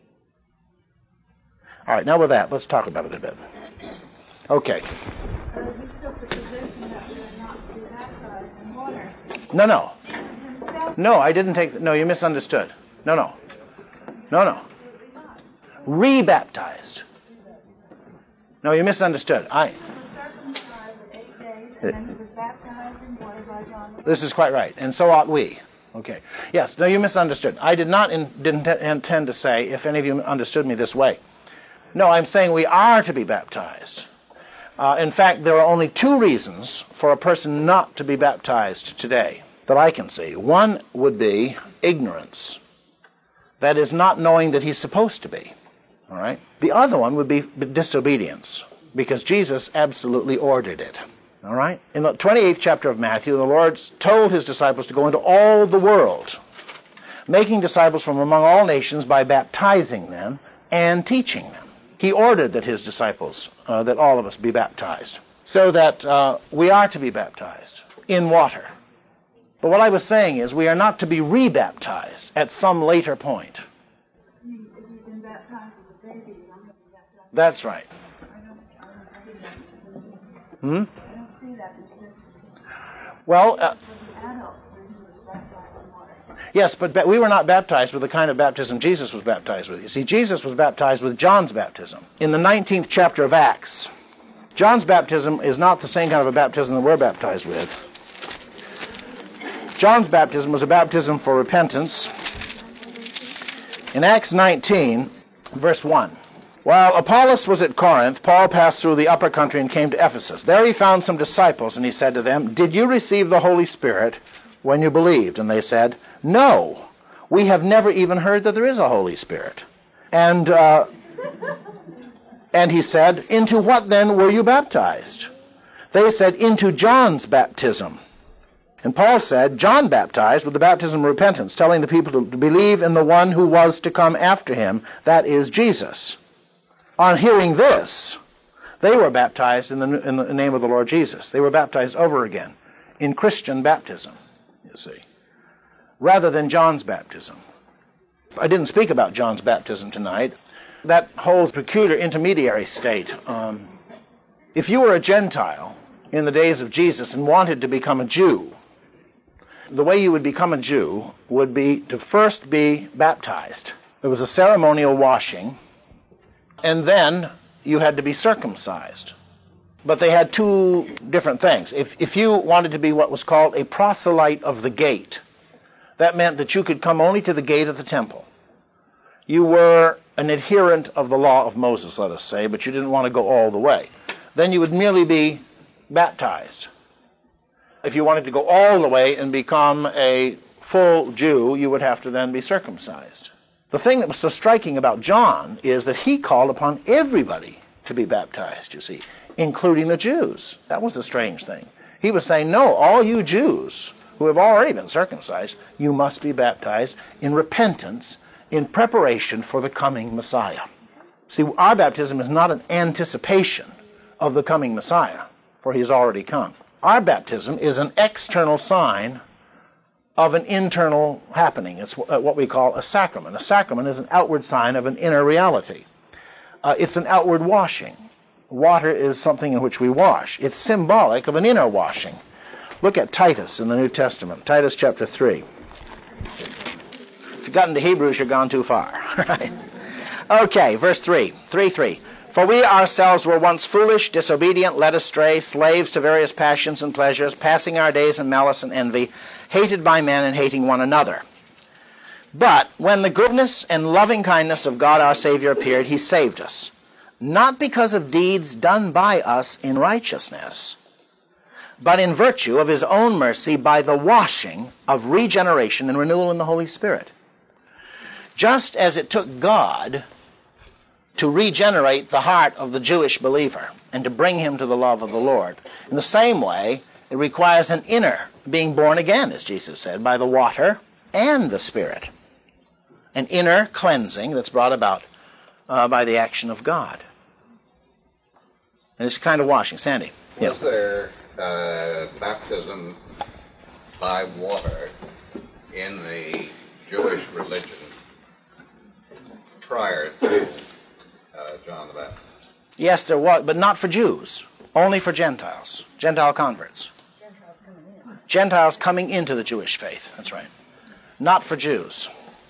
All right, now with that, let's talk about it a bit. Okay. You took the position that we are not to be baptized in water. No. Himself, No, I didn't take... No, you misunderstood. No. Rebaptized. No, you misunderstood. he was circumcised at 8 days, and then he was baptized in water by John the Baptist. This is quite right, and so ought we. Okay. Yes, no, you misunderstood. I didn't intend to say, if any of you understood me this way. No, I'm saying we are to be baptized. In fact, there are only two reasons for a person not to be baptized today that I can see. One would be ignorance. That is, not knowing that he's supposed to be. All right? The other one would be disobedience, because Jesus absolutely ordered it. All right? In the 28th chapter of Matthew, the Lord told his disciples to go into all the world, making disciples from among all nations by baptizing them and teaching them. He ordered that his disciples, that all of us be baptized, so that we are to be baptized in water. But what I was saying is we are not to be rebaptized at some later point. If you've been baptized as a baby, I'm going to be baptized. That's right. I don't see that. Hmm? I don't see that. It's just Well, for the adult when he was baptized in water. yes, but we were not baptized with the kind of baptism Jesus was baptized with. You see, Jesus was baptized with John's baptism. In the 19th chapter of Acts, John's baptism is not the same kind of a baptism that we're baptized with. John's baptism was a baptism for repentance. In Acts 19, verse 1, while Apollos was at Corinth, Paul passed through the upper country and came to Ephesus. There he found some disciples, and he said to them, did you receive the Holy Spirit when you believed? And they said, no, we have never even heard that there is a Holy Spirit. And he said, into what then were you baptized? They said, into John's baptism. And Paul said, John baptized with the baptism of repentance, telling the people to believe in the one who was to come after him, that is Jesus. On hearing this, they were baptized in the name of the Lord Jesus. They were baptized over again in Christian baptism, you see, rather than John's baptism. I didn't speak about John's baptism tonight. That holds peculiar intermediary state. If you were a Gentile in the days of Jesus and wanted to become a Jew, the way you would become a Jew would be to first be baptized. There was a ceremonial washing, and then you had to be circumcised. But they had two different things. If you wanted to be what was called a proselyte of the gate, that meant that you could come only to the gate of the temple. You were an adherent of the law of Moses, let us say, but you didn't want to go all the way. Then you would merely be baptized. If you wanted to go all the way and become a full Jew, you would have to then be circumcised. The thing that was so striking about John is that he called upon everybody to be baptized, you see, including the Jews. That was a strange thing. He was saying, no, all you Jews who have already been circumcised, you must be baptized in repentance, in preparation for the coming Messiah. See, our baptism is not an anticipation of the coming Messiah, for he has already come. Our baptism is an external sign of an internal happening. It's what we call a sacrament. A sacrament is an outward sign of an inner reality. It's an outward washing. Water is something in which we wash. It's symbolic of an inner washing. Look at Titus in the New Testament, Titus chapter 3. If you've gotten to Hebrews, you've gone too far. Right? Okay, verse 3. 3:3. For we ourselves were once foolish, disobedient, led astray, slaves to various passions and pleasures, passing our days in malice and envy, hated by men and hating one another. But when the goodness and loving kindness of God our Savior appeared, he saved us, not because of deeds done by us in righteousness, but in virtue of his own mercy by the washing of regeneration and renewal in the Holy Spirit. Just as it took God to regenerate the heart of the Jewish believer and to bring him to the love of the Lord, in the same way, it requires an inner being born again, as Jesus said, by the water and the Spirit. An inner cleansing that's brought about by the action of God. And it's kind of washing. Sandy? Was there baptism by water in the Jewish religion prior to John the Baptist? Yes, there was, but not for Jews. Only for Gentiles. Gentile converts. Gentiles coming into the Jewish faith. That's right. Not for Jews.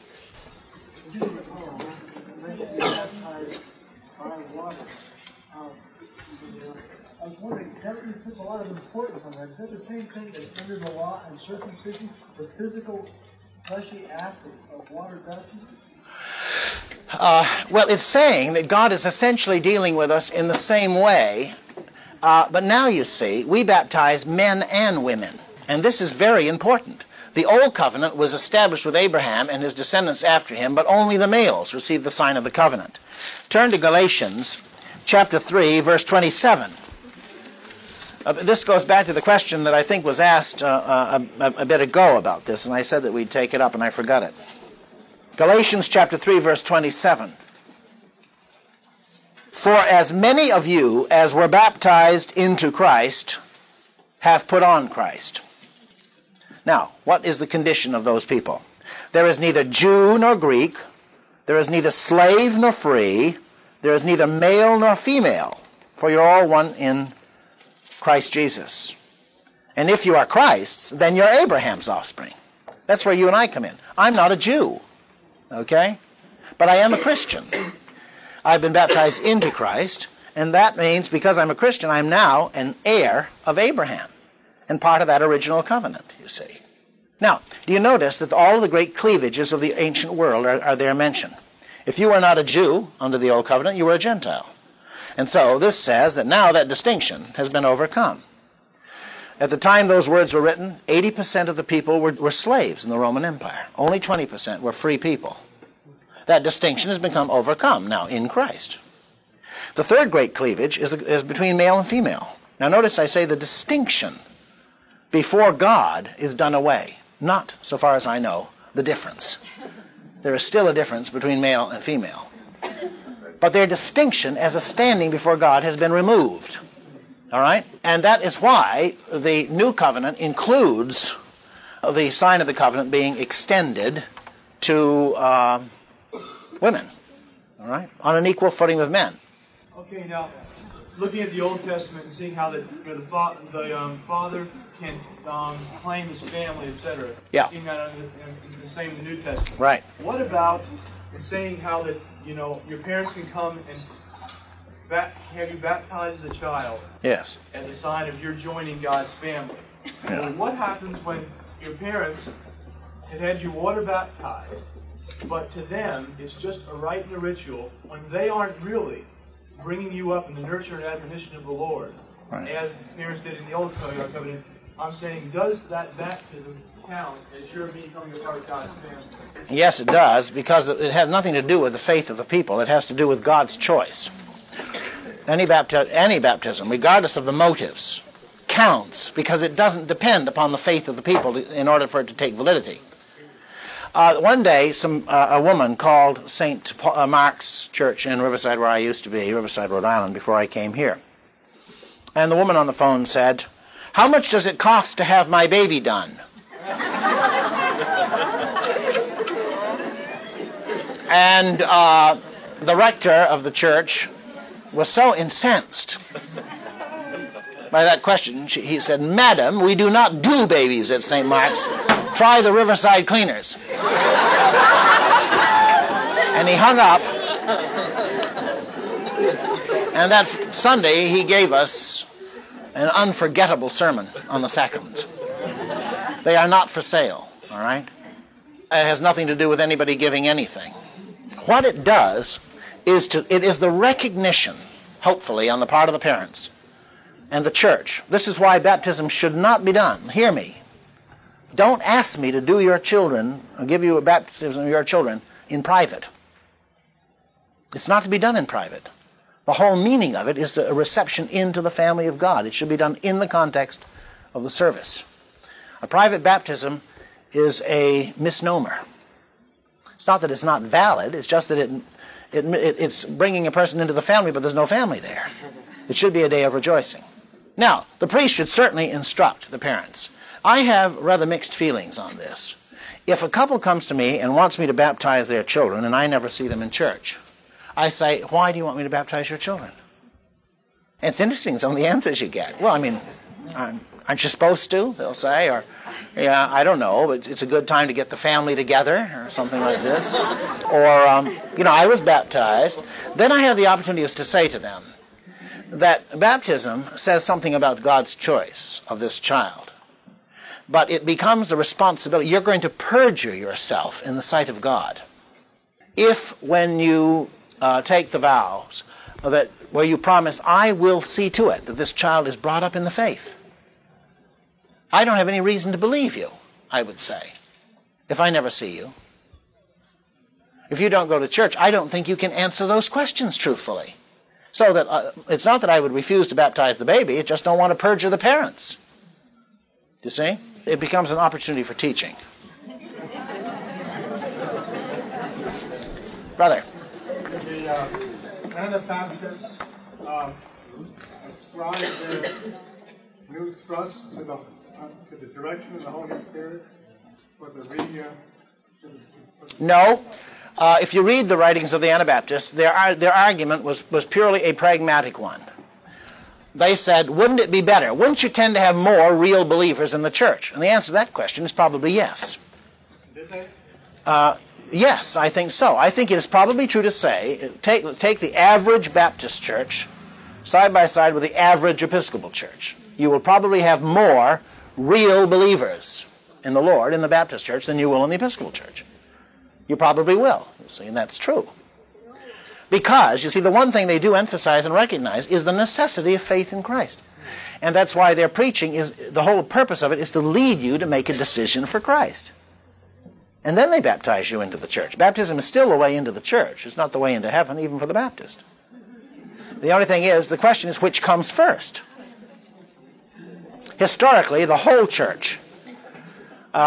I was wondering, that puts a lot of importance on that. Is that the same thing that under the law and circumcision, the physical, fleshy act of water baptism? Well, it's saying that God is essentially dealing with us in the same way, but now you see, we baptize men and women, and this is very important. The Old Covenant was established with Abraham and his descendants after him, but only the males received the sign of the covenant. Turn to Galatians chapter 3, verse 27. This goes back to the question that I think was asked a bit ago about this, and I said that we'd take it up, and I forgot it. Galatians chapter 3, verse 27. For as many of you as were baptized into Christ have put on Christ. Now, what is the condition of those people? There is neither Jew nor Greek. There is neither slave nor free. There is neither male nor female. For you're all one in Christ Jesus. And if you are Christ's, then you're Abraham's offspring. That's where you and I come in. I'm not a Jew. Okay? But I am a Christian. I've been baptized into Christ, and that means because I'm a Christian, I'm now an heir of Abraham, and part of that original covenant, you see. Now, do you notice that all of the great cleavages of the ancient world are there mentioned? If you were not a Jew under the Old Covenant, you were a Gentile. And so this says that now that distinction has been overcome. At the time those words were written, 80% of the people were slaves in the Roman Empire. Only 20% were free people. That distinction has become overcome now in Christ. The third great cleavage is between male and female. Now notice I say the distinction before God is done away. Not, so far as I know, the difference. There is still a difference between male and female. but their distinction as a standing before God has been removed. All right? And that is why the new covenant includes the sign of the covenant being extended to women, all right, on an equal footing with men. Okay, now, looking at the Old Testament and seeing how the father can claim his family, etc. Yeah. Seeing that in the same in the New Testament. Right. What about saying how that, your parents can come and have you baptize as a child? Yes. As a sign of your joining God's family. Yeah. Well, what happens when your parents had you water baptized, but to them it's just a rite and a ritual, when they aren't really bringing you up in the nurture and admonition of the Lord, right, as parents did in the Old Covenant? I'm saying, does that baptism count as your becoming a part of God's family? Yes, it does, because it has nothing to do with the faith of the people. It has to do with God's choice. Any baptism, regardless of the motives, counts because it doesn't depend upon the faith of the people in order for it to take validity. One day, a woman called St. Mark's Church in Riverside, where I used to be, Riverside, Rhode Island, before I came here. And the woman on the phone said, "How much does it cost to have my baby done?" And the rector of the church was so incensed by that question. He said, "Madam, we do not do babies at St. Mark's. Try the Riverside Cleaners." And he hung up. And that Sunday he gave us an unforgettable sermon on the sacraments. They are not for sale, all right? It has nothing to do with anybody giving anything. What it does is it is the recognition, hopefully, on the part of the parents and the church. This is why baptism should not be done. Hear me. Don't ask me to do your children, or give you a baptism of your children in private. It's not to be done in private. The whole meaning of it is a reception into the family of God. It should be done in the context of the service. A private baptism is a misnomer. It's not that it's not valid, it's just that it's bringing a person into the family, but there's no family there. It should be a day of rejoicing. Now, the priest should certainly instruct the parents. I have rather mixed feelings on this. If a couple comes to me and wants me to baptize their children, and I never see them in church, I say, "Why do you want me to baptize your children?" And it's interesting, some of the answers you get. "Well, I mean, aren't you supposed to?" they'll say, or, "Yeah, I don't know, but it's a good time to get the family together," or something like this. Or, "I was baptized." Then I have the opportunity to say to them that baptism says something about God's choice of this child. But it becomes the responsibility. You're going to perjure yourself in the sight of God. If, when you take the vows, where you promise, "I will see to it that this child is brought up in the faith," I don't have any reason to believe you, I would say, if I never see you. If you don't go to church, I don't think you can answer those questions truthfully. So that it's not that I would refuse to baptize the baby, I just don't want to perjure the parents. You see? It becomes an opportunity for teaching. Brother. The Anabaptists ascribe their new trust to the direction of the Holy Spirit for the reading. No. If you read the writings of the Anabaptists, their argument was purely a pragmatic one. They said, wouldn't it be better? Wouldn't you tend to have more real believers in the church? And the answer to that question is probably yes. Did they? Yes, I think so. I think it is probably true to say, take the average Baptist church side by side with the average Episcopal church. You will probably have more real believers in the Lord in the Baptist church than you will in the Episcopal church. You probably will, you see, and that's true. Because, you see, the one thing they do emphasize and recognize is the necessity of faith in Christ. And that's why their preaching the whole purpose of it is to lead you to make a decision for Christ. And then they baptize you into the church. Baptism is still the way into the church. It's not the way into heaven, even for the Baptist. The only thing is, the question is, which comes first? Historically, the whole church,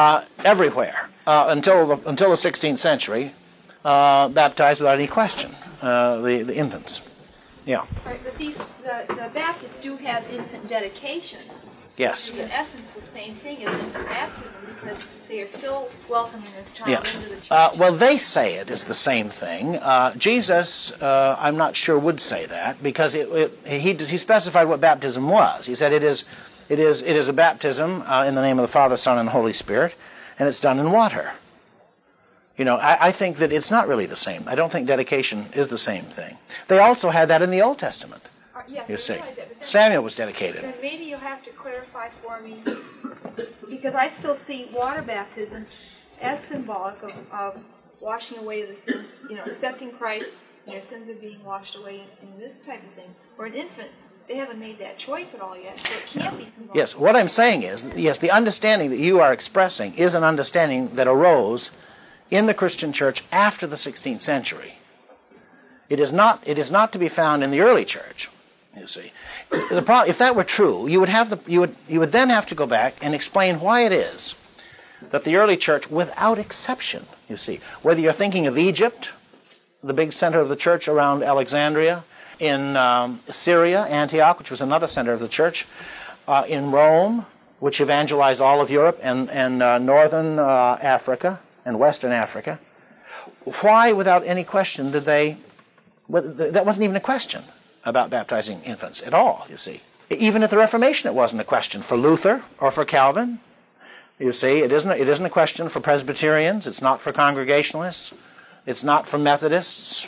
everywhere, until the 16th century, baptized without any question. the infants. Yeah. Right, but the Baptists do have infant dedication. Yes. In essence, the same thing as infant baptism, because they are still welcoming this child into the church. Well, they say it is the same thing. Jesus, I'm not sure, would say that, because he specified what baptism was. He said it is a baptism in the name of the Father, Son, and Holy Spirit, and it's done in water. You know, I think that it's not really the same. I don't think dedication is the same thing. They also had that in the Old Testament. Yes, You see, that, Samuel was dedicated. Then maybe you'll have to clarify for me, because I still see water baptism as symbolic of washing away the sin, accepting Christ, and your sins are being washed away, and this type of thing. For an infant, they haven't made that choice at all yet, so it can't be symbolic. Yes, what I'm saying is, yes, the understanding that you are expressing is an understanding that arose in the Christian church after the 16th century. It is not to be found in the early church. You see, if that were true, you would then have to go back and explain why it is that the early church, without exception, you see, whether you're thinking of Egypt, the big center of the church around Alexandria, in Syria, Antioch, which was another center of the church, in Rome, which evangelized all of Europe and northern Africa and western Africa, why, without any question, did they? That wasn't even a question about baptizing infants at all, you see. Even at the Reformation, it wasn't a question for Luther or for Calvin. You see, it isn't a question for Presbyterians. It's not for Congregationalists. It's not for Methodists.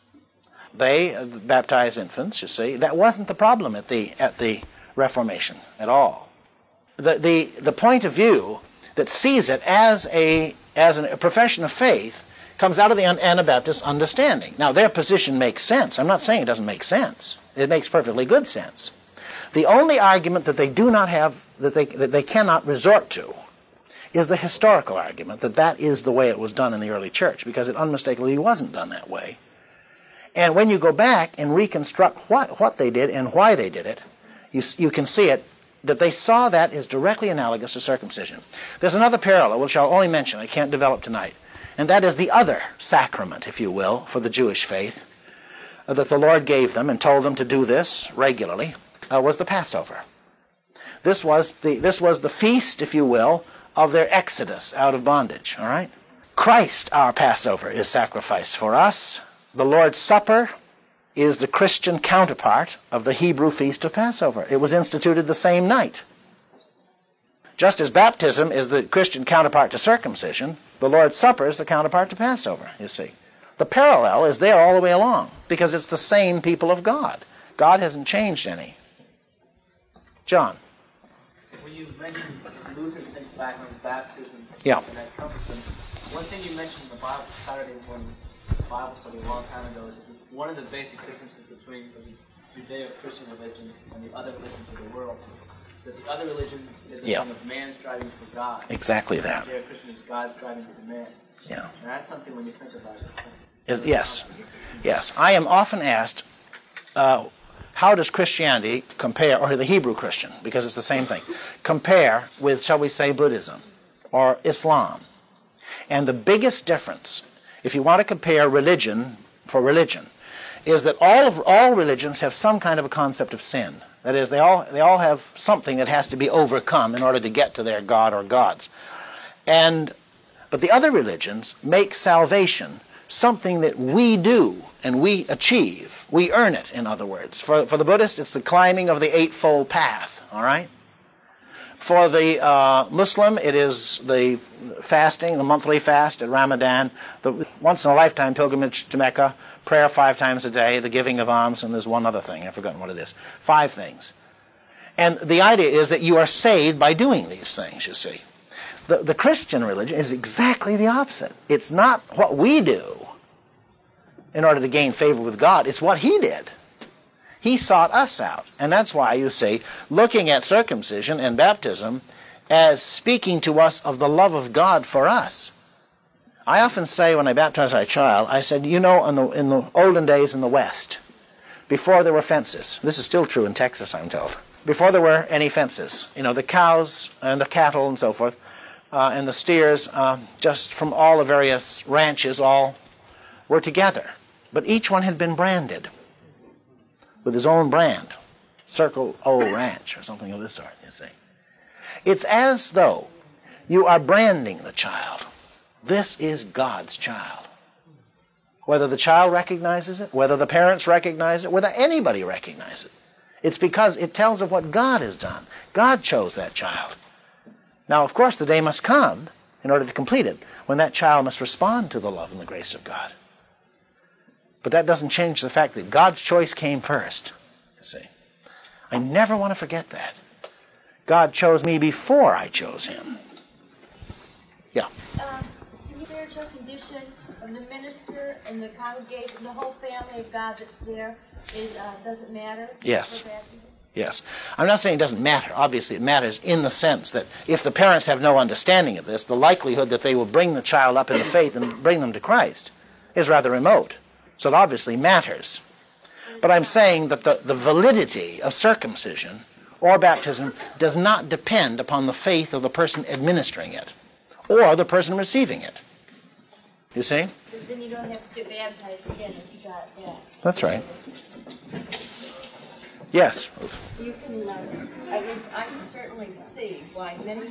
They baptize infants, you see. That wasn't the problem at the Reformation at all. The point of view that sees it as a profession of faith comes out of the Anabaptist understanding. Now, their position makes sense. I'm not saying it doesn't make sense. It makes perfectly good sense. The only argument that they do not have, that they cannot resort to, is the historical argument that is the way it was done in the early church, because it unmistakably wasn't done that way. And when you go back and reconstruct what they did and why they did it, you can see it, that they saw that as directly analogous to circumcision. There's another parallel, which I'll only mention, I can't develop tonight, and that is the other sacrament, if you will, for the Jewish faith, that the Lord gave them and told them to do this regularly, was the Passover. This was the feast, if you will, of their exodus out of bondage, all right? Christ, our Passover, is sacrificed for us. The Lord's Supper is the Christian counterpart of the Hebrew feast of Passover. It was instituted the same night. Just as baptism is the Christian counterpart to circumcision, the Lord's Supper is the counterpart to Passover, you see. The parallel is there all the way along, because it's the same people of God. God hasn't changed any. John. When you mentioned Luther thinks back on baptism Yeah. and that comforts him, one thing you mentioned in the Bible Saturday morning Bible study a long time ago is that one of the basic differences between the Judeo-Christian religion and the other religions of the world is that the other religions is a thing of man striving for God. Exactly that. The Judeo-Christian is God striving for man. Yeah. And that's something when you think about it. Yes. Yes. I am often asked, how does Christianity compare, or the Hebrew Christian, because it's the same thing, compare with, shall we say, Buddhism or Islam? And the biggest difference, if you want to compare religion for religion, is that all religions have some kind of a concept of sin. That is, they all have something that has to be overcome in order to get to their God or gods. But the other religions make salvation something that we do and we achieve. We earn it, in other words. For the Buddhist, it's the climbing of the Eightfold Path, all right? For the Muslim, it is the fasting, the monthly fast at Ramadan, the once-in-a-lifetime pilgrimage to Mecca, prayer 5 times a day, the giving of alms, and there's one other thing. I've forgotten what it is. 5 things. And the idea is that you are saved by doing these things, you see. The Christian religion is exactly the opposite. It's not what we do in order to gain favor with God. It's what He did. He sought us out. And that's why you see, looking at circumcision and baptism as speaking to us of the love of God for us. I often say when I baptize our child, I said, you know, in the olden days in the West, before there were fences, this is still true in Texas, I'm told, before there were any fences, you know, the cows and the cattle and so forth, and the steers, just from all the various ranches, all were together. but each one had been branded with his own brand, Circle O Ranch or something of this sort, you see. It's as though you are branding the child. This is God's child. Whether the child recognizes it, whether the parents recognize it, whether anybody recognizes it, it's because it tells of what God has done. God chose that child. Now, of course, the day must come, in order to complete it, when that child must respond to the love and the grace of God. But that doesn't change the fact that God's choice came first, you see. I never want to forget that. God chose me before I chose him. Yeah. The spiritual condition of the minister and the congregation, the whole family of God that's there, doesn't matter? Yes. Yes. I'm not saying it doesn't matter. Obviously, it matters in the sense that if the parents have no understanding of this, the likelihood that they will bring the child up in the faith and bring them to Christ is rather remote. So it obviously matters. But I'm saying that the validity of circumcision or baptism does not depend upon the faith of the person administering it or the person receiving it. You see? Then you don't have to get baptized again if you got that. That's right. Yes. You can, I can certainly see why many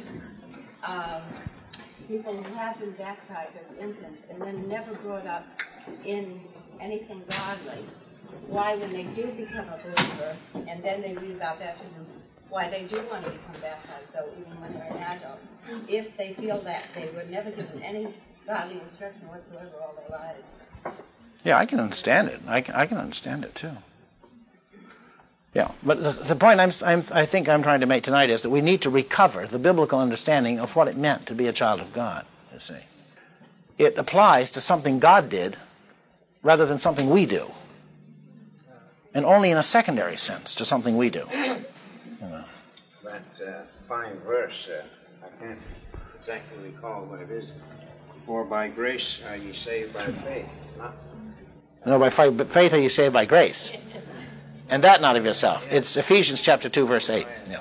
people who have been baptized as infants and then never brought up in anything godly, why when they do become a believer and then they read about baptism, why they do want to become baptized, though, even when they're an adult, if they feel that they were never given any godly instruction whatsoever all their lives. Yeah, I can understand it. I can understand it too. Yeah, but the point I think I'm trying to make tonight is that we need to recover the biblical understanding of what it meant to be a child of God, you see. It applies to something God did rather than something we do. And only in a secondary sense to something we do. That fine verse, I can't exactly recall what it is. For by grace are ye saved by faith. No, by faith are you saved by grace. And that not of yourself. It's Ephesians chapter 2, verse 8. Yeah.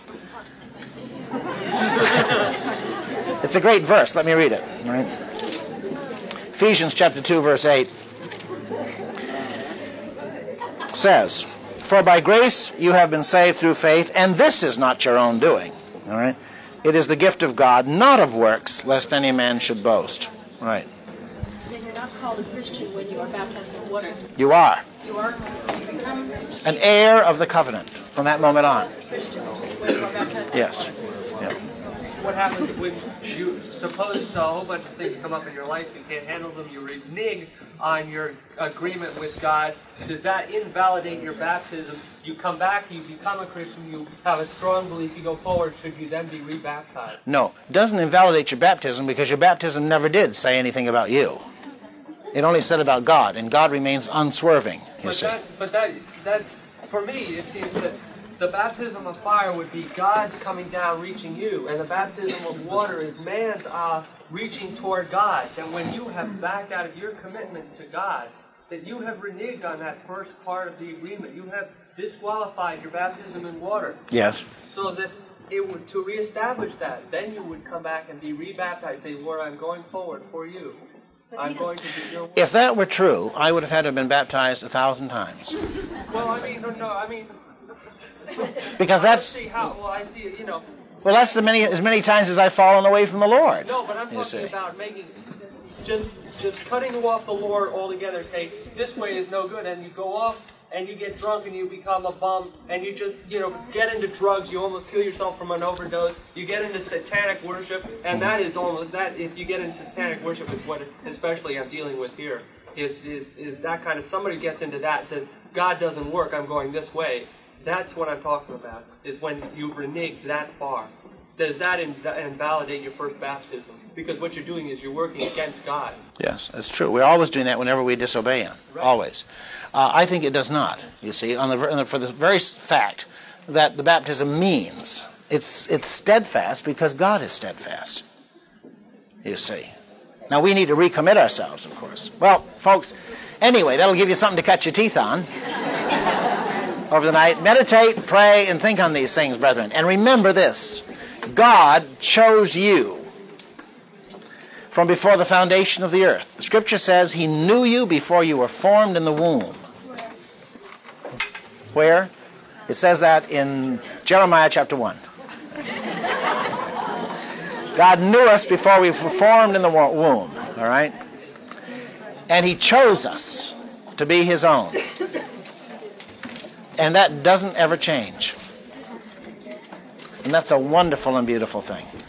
It's a great verse. Let me read it. Right? Ephesians chapter 2, verse 8 says, "For by grace you have been saved through faith, and this is not your own doing." All right? It is the gift of God, not of works, lest any man should boast. Right. Then you're not called a Christian when you are baptized in water. You are. You are become An heir of the covenant from that moment on. Christian when you are baptized in Yes. water. Yeah. What happens when you suppose a whole bunch of things come up in your life, you can't handle them, you renege on your agreement with God? Does that invalidate your baptism? You come back, you become a Christian, you have a strong belief, you go forward, should you then be rebaptized? No, it doesn't invalidate your baptism because your baptism never did say anything about you. It only said about God, and God remains unswerving, you see. But that, for me, it seems that the baptism of fire would be God's coming down, reaching you, and the baptism of water is man's reaching toward God. And when you have backed out of your commitment to God, that you have reneged on that first part of the agreement. You have disqualified your baptism in water. Yes. So that it would, to reestablish that, then you would come back and be rebaptized, say, Lord, I'm going forward for you. I'm going to do your work. If that were true, I would have had to have been baptized 1,000 times. Well, I mean... Because that's... I see it, you know... Well, that's as many times as I've fallen away from the Lord. No, but I'm talking about making... Just cutting you off the Lord altogether. Say, this way is no good, and you go off, and you get drunk, and you become a bum, and you just, get into drugs, you almost kill yourself from an overdose, you get into satanic worship, and that is almost, that, if you get into satanic worship, is what especially I'm dealing with here, is that kind of, somebody gets into that and says, God doesn't work, I'm going this way. That's what I'm talking about, is when you renege that far. Does that invalidate your first baptism? Because what you're doing is you're working against God. Yes, that's true. We're always doing that whenever we disobey Him. Right. Always. I think it does not, you see, for the very fact that the baptism means it's steadfast because God is steadfast, you see. Now, we need to recommit ourselves, of course. Well, folks, anyway, that'll give you something to cut your teeth on over the night. Meditate, pray, and think on these things, brethren. And remember this, God chose you from before the foundation of the earth. The Scripture says He knew you before you were formed in the womb. Where? It says that in Jeremiah chapter 1. God knew us before we were formed in the womb, all right? And He chose us to be His own. And that doesn't ever change. And that's a wonderful and beautiful thing.